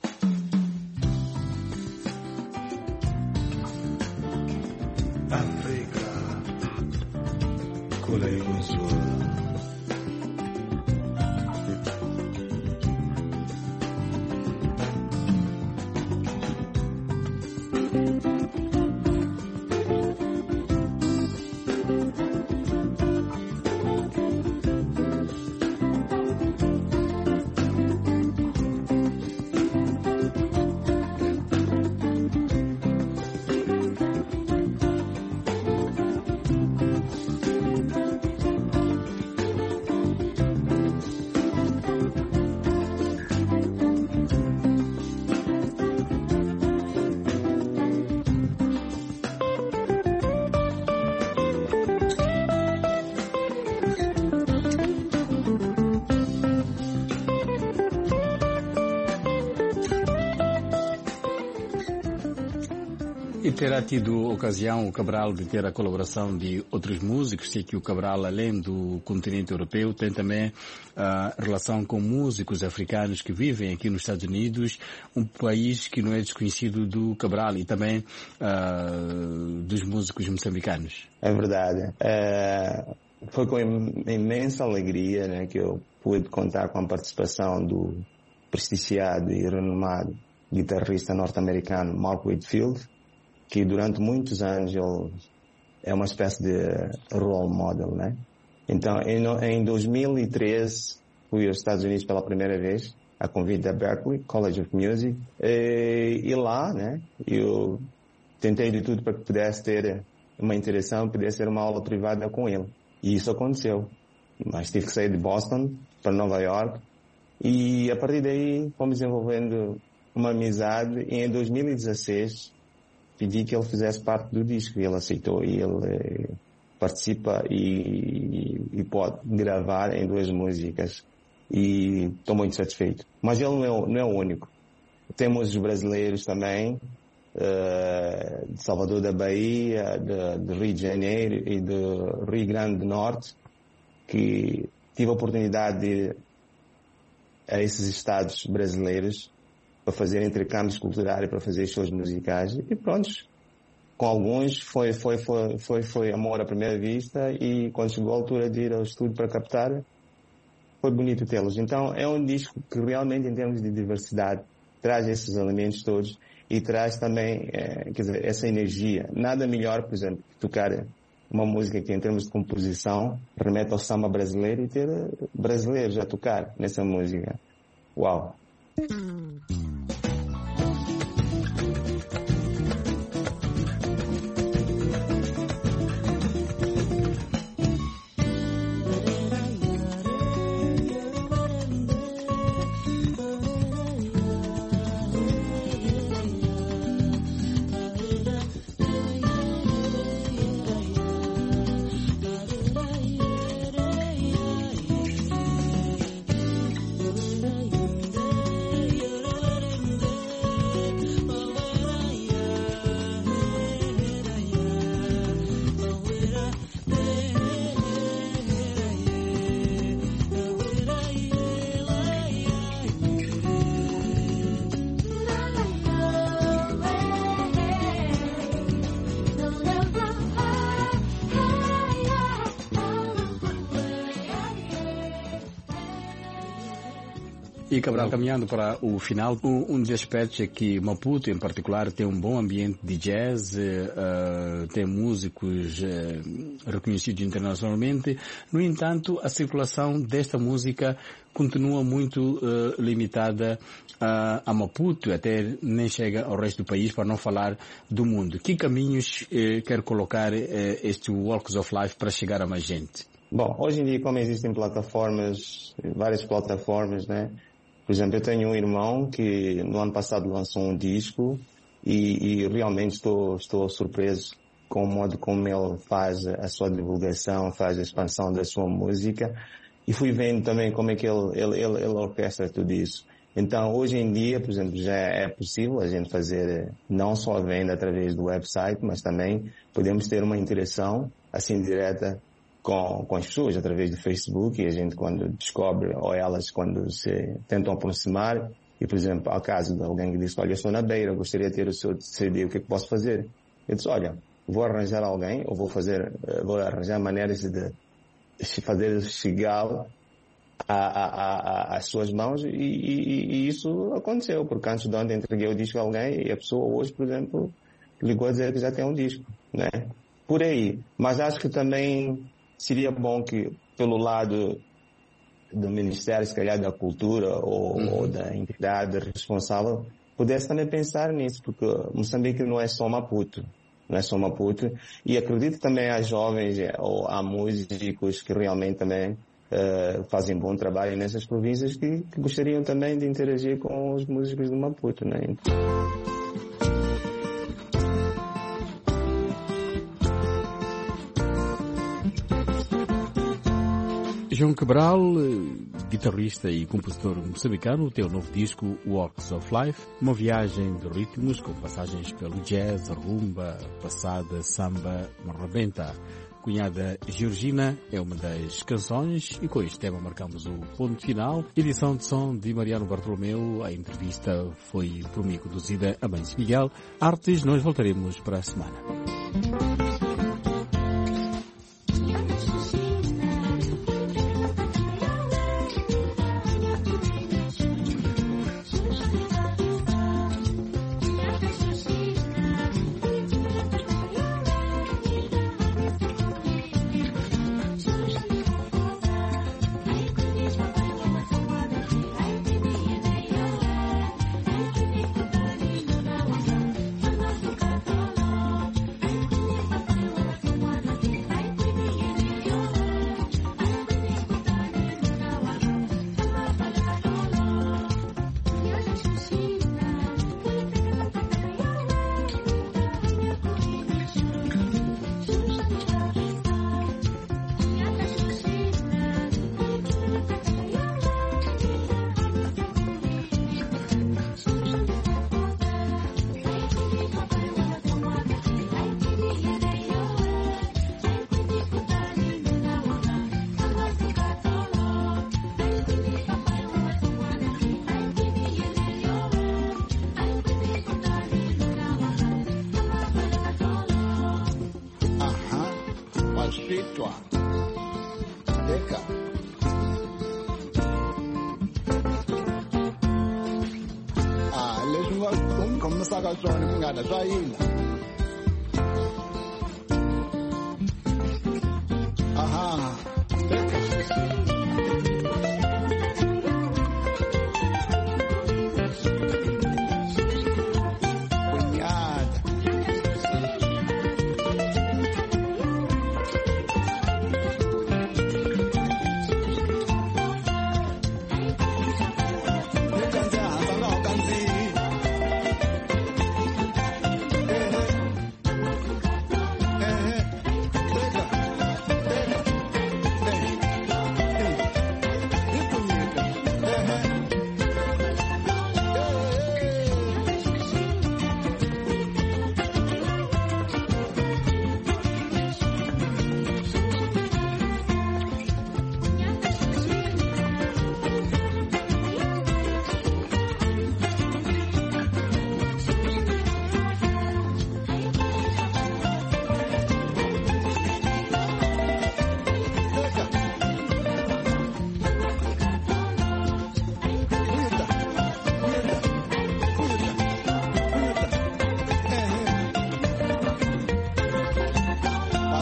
Africa, Kule Gonzura. E terá tido ocasião o Cabral de ter a colaboração de outros músicos. Sei que o Cabral, além do continente europeu, tem também a relação com músicos africanos que vivem aqui nos Estados Unidos, um país que não é desconhecido do Cabral e também uh, dos músicos moçambicanos. É verdade. É, foi com imensa alegria, né, que eu pude contar com a participação do prestigiado e renomado guitarrista norte-americano Mark Whitfield, que durante muitos anos ele é uma espécie de role model, né? Então, em, em dois mil e treze, fui aos Estados Unidos pela primeira vez, a convite da Berklee College of Music, e, e lá, né, eu tentei de tudo para que pudesse ter uma interação, pudesse ter uma aula privada com ele. E isso aconteceu. Mas tive que sair de Boston para Nova York, e a partir daí fomos desenvolvendo uma amizade, e em dois mil e dezesseis pedi que ele fizesse parte do disco e ele aceitou, e ele eh, participa e, e pode gravar em duas músicas e estou muito satisfeito. Mas ele não é, não é o único. Temos os brasileiros também, uh, de Salvador da Bahia, de, de Rio de Janeiro e de Rio Grande do Norte, que tive a oportunidade de ir a esses estados brasileiros para fazer intercâmbios culturais, para fazer shows musicais, e pronto, com alguns foi, foi, foi, foi, foi amor à primeira vista, e quando chegou a altura de ir ao estúdio para captar, foi bonito tê-los. Então é um disco que realmente, em termos de diversidade, traz esses elementos todos e traz também, é, quer dizer, essa energia. Nada melhor, por exemplo, tocar uma música que, em termos de composição, remete ao samba brasileiro e ter brasileiros a tocar nessa música. Uau! Yeah. E Cabral, caminhando para o final, um, um dos aspectos é que Maputo, em particular, tem um bom ambiente de jazz, uh, tem músicos uh, reconhecidos internacionalmente. No entanto, a circulação desta música continua muito uh, limitada uh, a Maputo, até nem chega ao resto do país, para não falar do mundo. Que caminhos uh, quer colocar uh, este Walks of Life para chegar a mais gente? Bom, hoje em dia, como existem plataformas, várias plataformas, né? Por exemplo, eu tenho um irmão que no ano passado lançou um disco e, e realmente estou, estou surpreso com o modo como ele faz a sua divulgação, faz a expansão da sua música, e fui vendo também como é que ele, ele, ele, ele orquestra tudo isso. Então, hoje em dia, por exemplo, já é possível a gente fazer não só a venda através do website, mas também podemos ter uma interação assim direta com, com as pessoas através do Facebook, e a gente quando descobre, ou elas quando se tentam aproximar, e por exemplo, ao caso de alguém que disse, olha, eu estou na Beira, gostaria de ter o seu C D, o que é que posso fazer? Eu disse, olha, vou arranjar alguém, ou vou fazer, vou arranjar maneiras de fazer chegá-lo às suas mãos, e, e, e isso aconteceu, porque antes de ontem entreguei o disco a alguém, e a pessoa hoje, por exemplo, ligou a dizer que já tem um disco, né? Por aí. Mas acho que também seria bom que, pelo lado do Ministério, se calhar, da Cultura ou, uhum. ou da entidade responsável, pudesse também pensar nisso, porque Moçambique não é só Maputo, não é só Maputo, e acredito também há jovens ou há músicos que realmente também uh, fazem bom trabalho nessas províncias que, que gostariam também de interagir com os músicos do Maputo, né? João Cabral, guitarrista e compositor moçambicano, tem o novo disco Walks of Life, uma viagem de ritmos com passagens pelo jazz, rumba, passada, samba, marrabenta. Cunhada Georgina é uma das canções e com este tema marcamos o ponto final. Edição de som de Mariano Bartolomeu, a entrevista foi por mim conduzida a Mãe Miguel. Artes, nós voltaremos para a semana. Aha.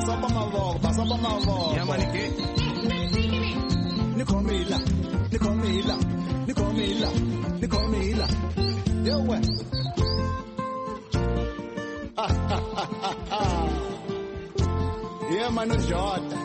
Basaba mavo, basaba mavo. Yamanike. Nikomila, Nikomila, Nikomila, Nikomila. Yo we. Yeah, mano Jota.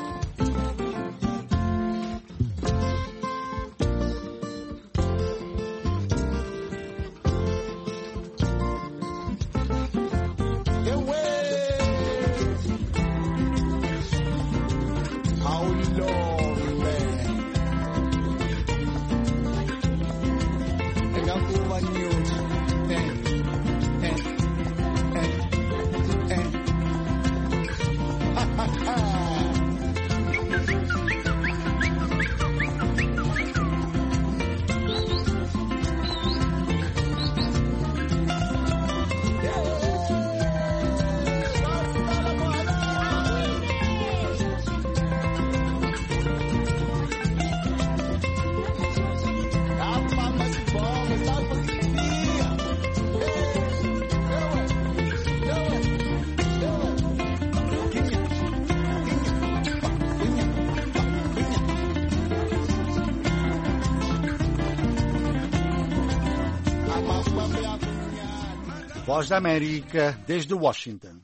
Voz da América, desde Washington.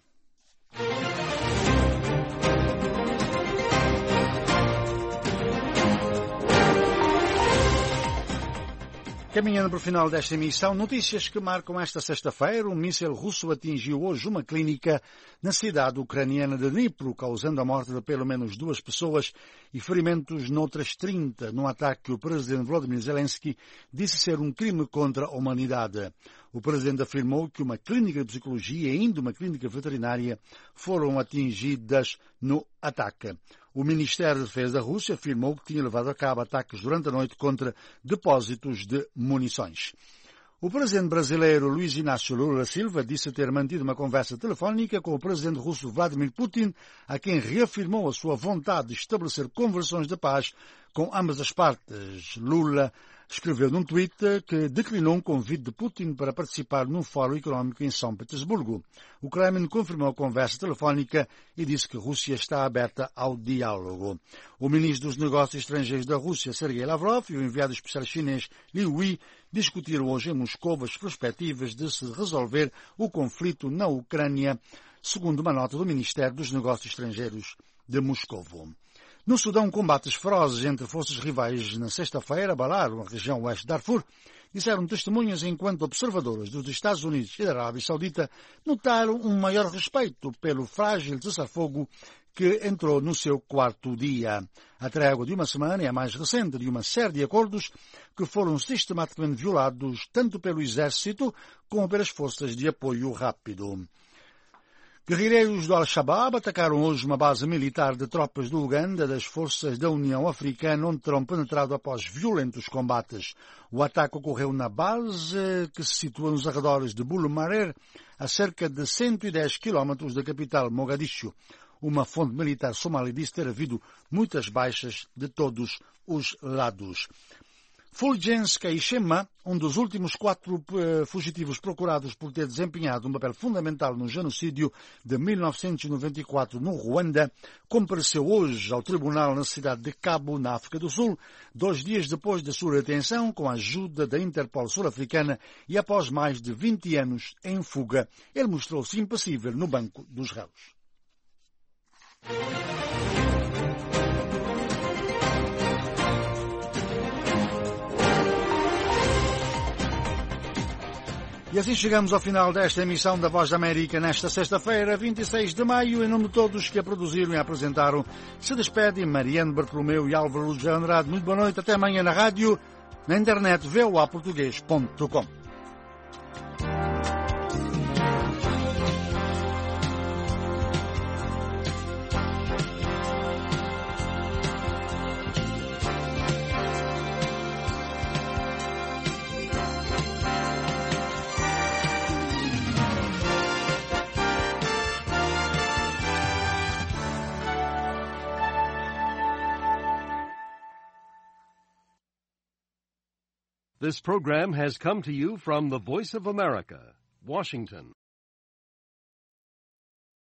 Caminhando para o final desta emissão, notícias que marcam esta sexta-feira. Um míssil russo atingiu hoje uma clínica na cidade ucraniana de Dnipro, causando a morte de pelo menos duas pessoas e ferimentos noutras trinta, num ataque que o presidente Volodymyr Zelensky disse ser um crime contra a humanidade. O presidente afirmou que uma clínica de psicologia e ainda uma clínica veterinária foram atingidas no ataque. O Ministério da Defesa da Rússia afirmou que tinha levado a cabo ataques durante a noite contra depósitos de munições. O presidente brasileiro Luiz Inácio Lula Silva disse ter mantido uma conversa telefónica com o presidente russo Vladimir Putin, a quem reafirmou a sua vontade de estabelecer conversões de paz com ambas as partes. Lula escreveu num tweet que declinou um convite de Putin para participar num fórum económico em São Petersburgo. O Kremlin confirmou a conversa telefónica e disse que a Rússia está aberta ao diálogo. O ministro dos Negócios Estrangeiros da Rússia, Sergei Lavrov, e o enviado especial chinês Liu Wei discutiram hoje em Moscou as perspectivas de se resolver o conflito na Ucrânia, segundo uma nota do Ministério dos Negócios Estrangeiros de Moscou. No Sudão, combates ferozes entre forças rivais na sexta-feira abalaram a região oeste de Darfur, disseram testemunhas, enquanto observadores dos Estados Unidos e da Arábia Saudita notaram um maior respeito pelo frágil cessar-fogo que entrou no seu quarto dia. A trégua de uma semana é a mais recente de uma série de acordos que foram sistematicamente violados tanto pelo exército como pelas forças de apoio rápido. Guerrilheiros do Al-Shabaab atacaram hoje uma base militar de tropas do Uganda das forças da União Africana, onde terão penetrado após violentos combates. O ataque ocorreu na base, que se situa nos arredores de Bulumarer, a cerca de cento e dez quilómetros da capital Mogadishu. Uma fonte militar somali disse ter havido muitas baixas de todos os lados. Fulgence Kaishema, um dos últimos quatro uh, fugitivos procurados por ter desempenhado um papel fundamental no genocídio de mil novecentos e noventa e quatro no Ruanda, compareceu hoje ao tribunal na cidade de Cabo, na África do Sul, dois dias depois da sua detenção, com a ajuda da Interpol sul-africana e após mais de vinte anos em fuga. Ele mostrou-se impassível no banco dos réus. E assim chegamos ao final desta emissão da Voz da América nesta sexta-feira, vinte e seis de maio. Em nome de todos que a produziram e a apresentaram, se despedem Mariano Bartolomeu e Álvaro Luz de Andrade. Muito boa noite, até amanhã na rádio, na internet v o a português ponto com. This program has come to you from the Voice of America, Washington.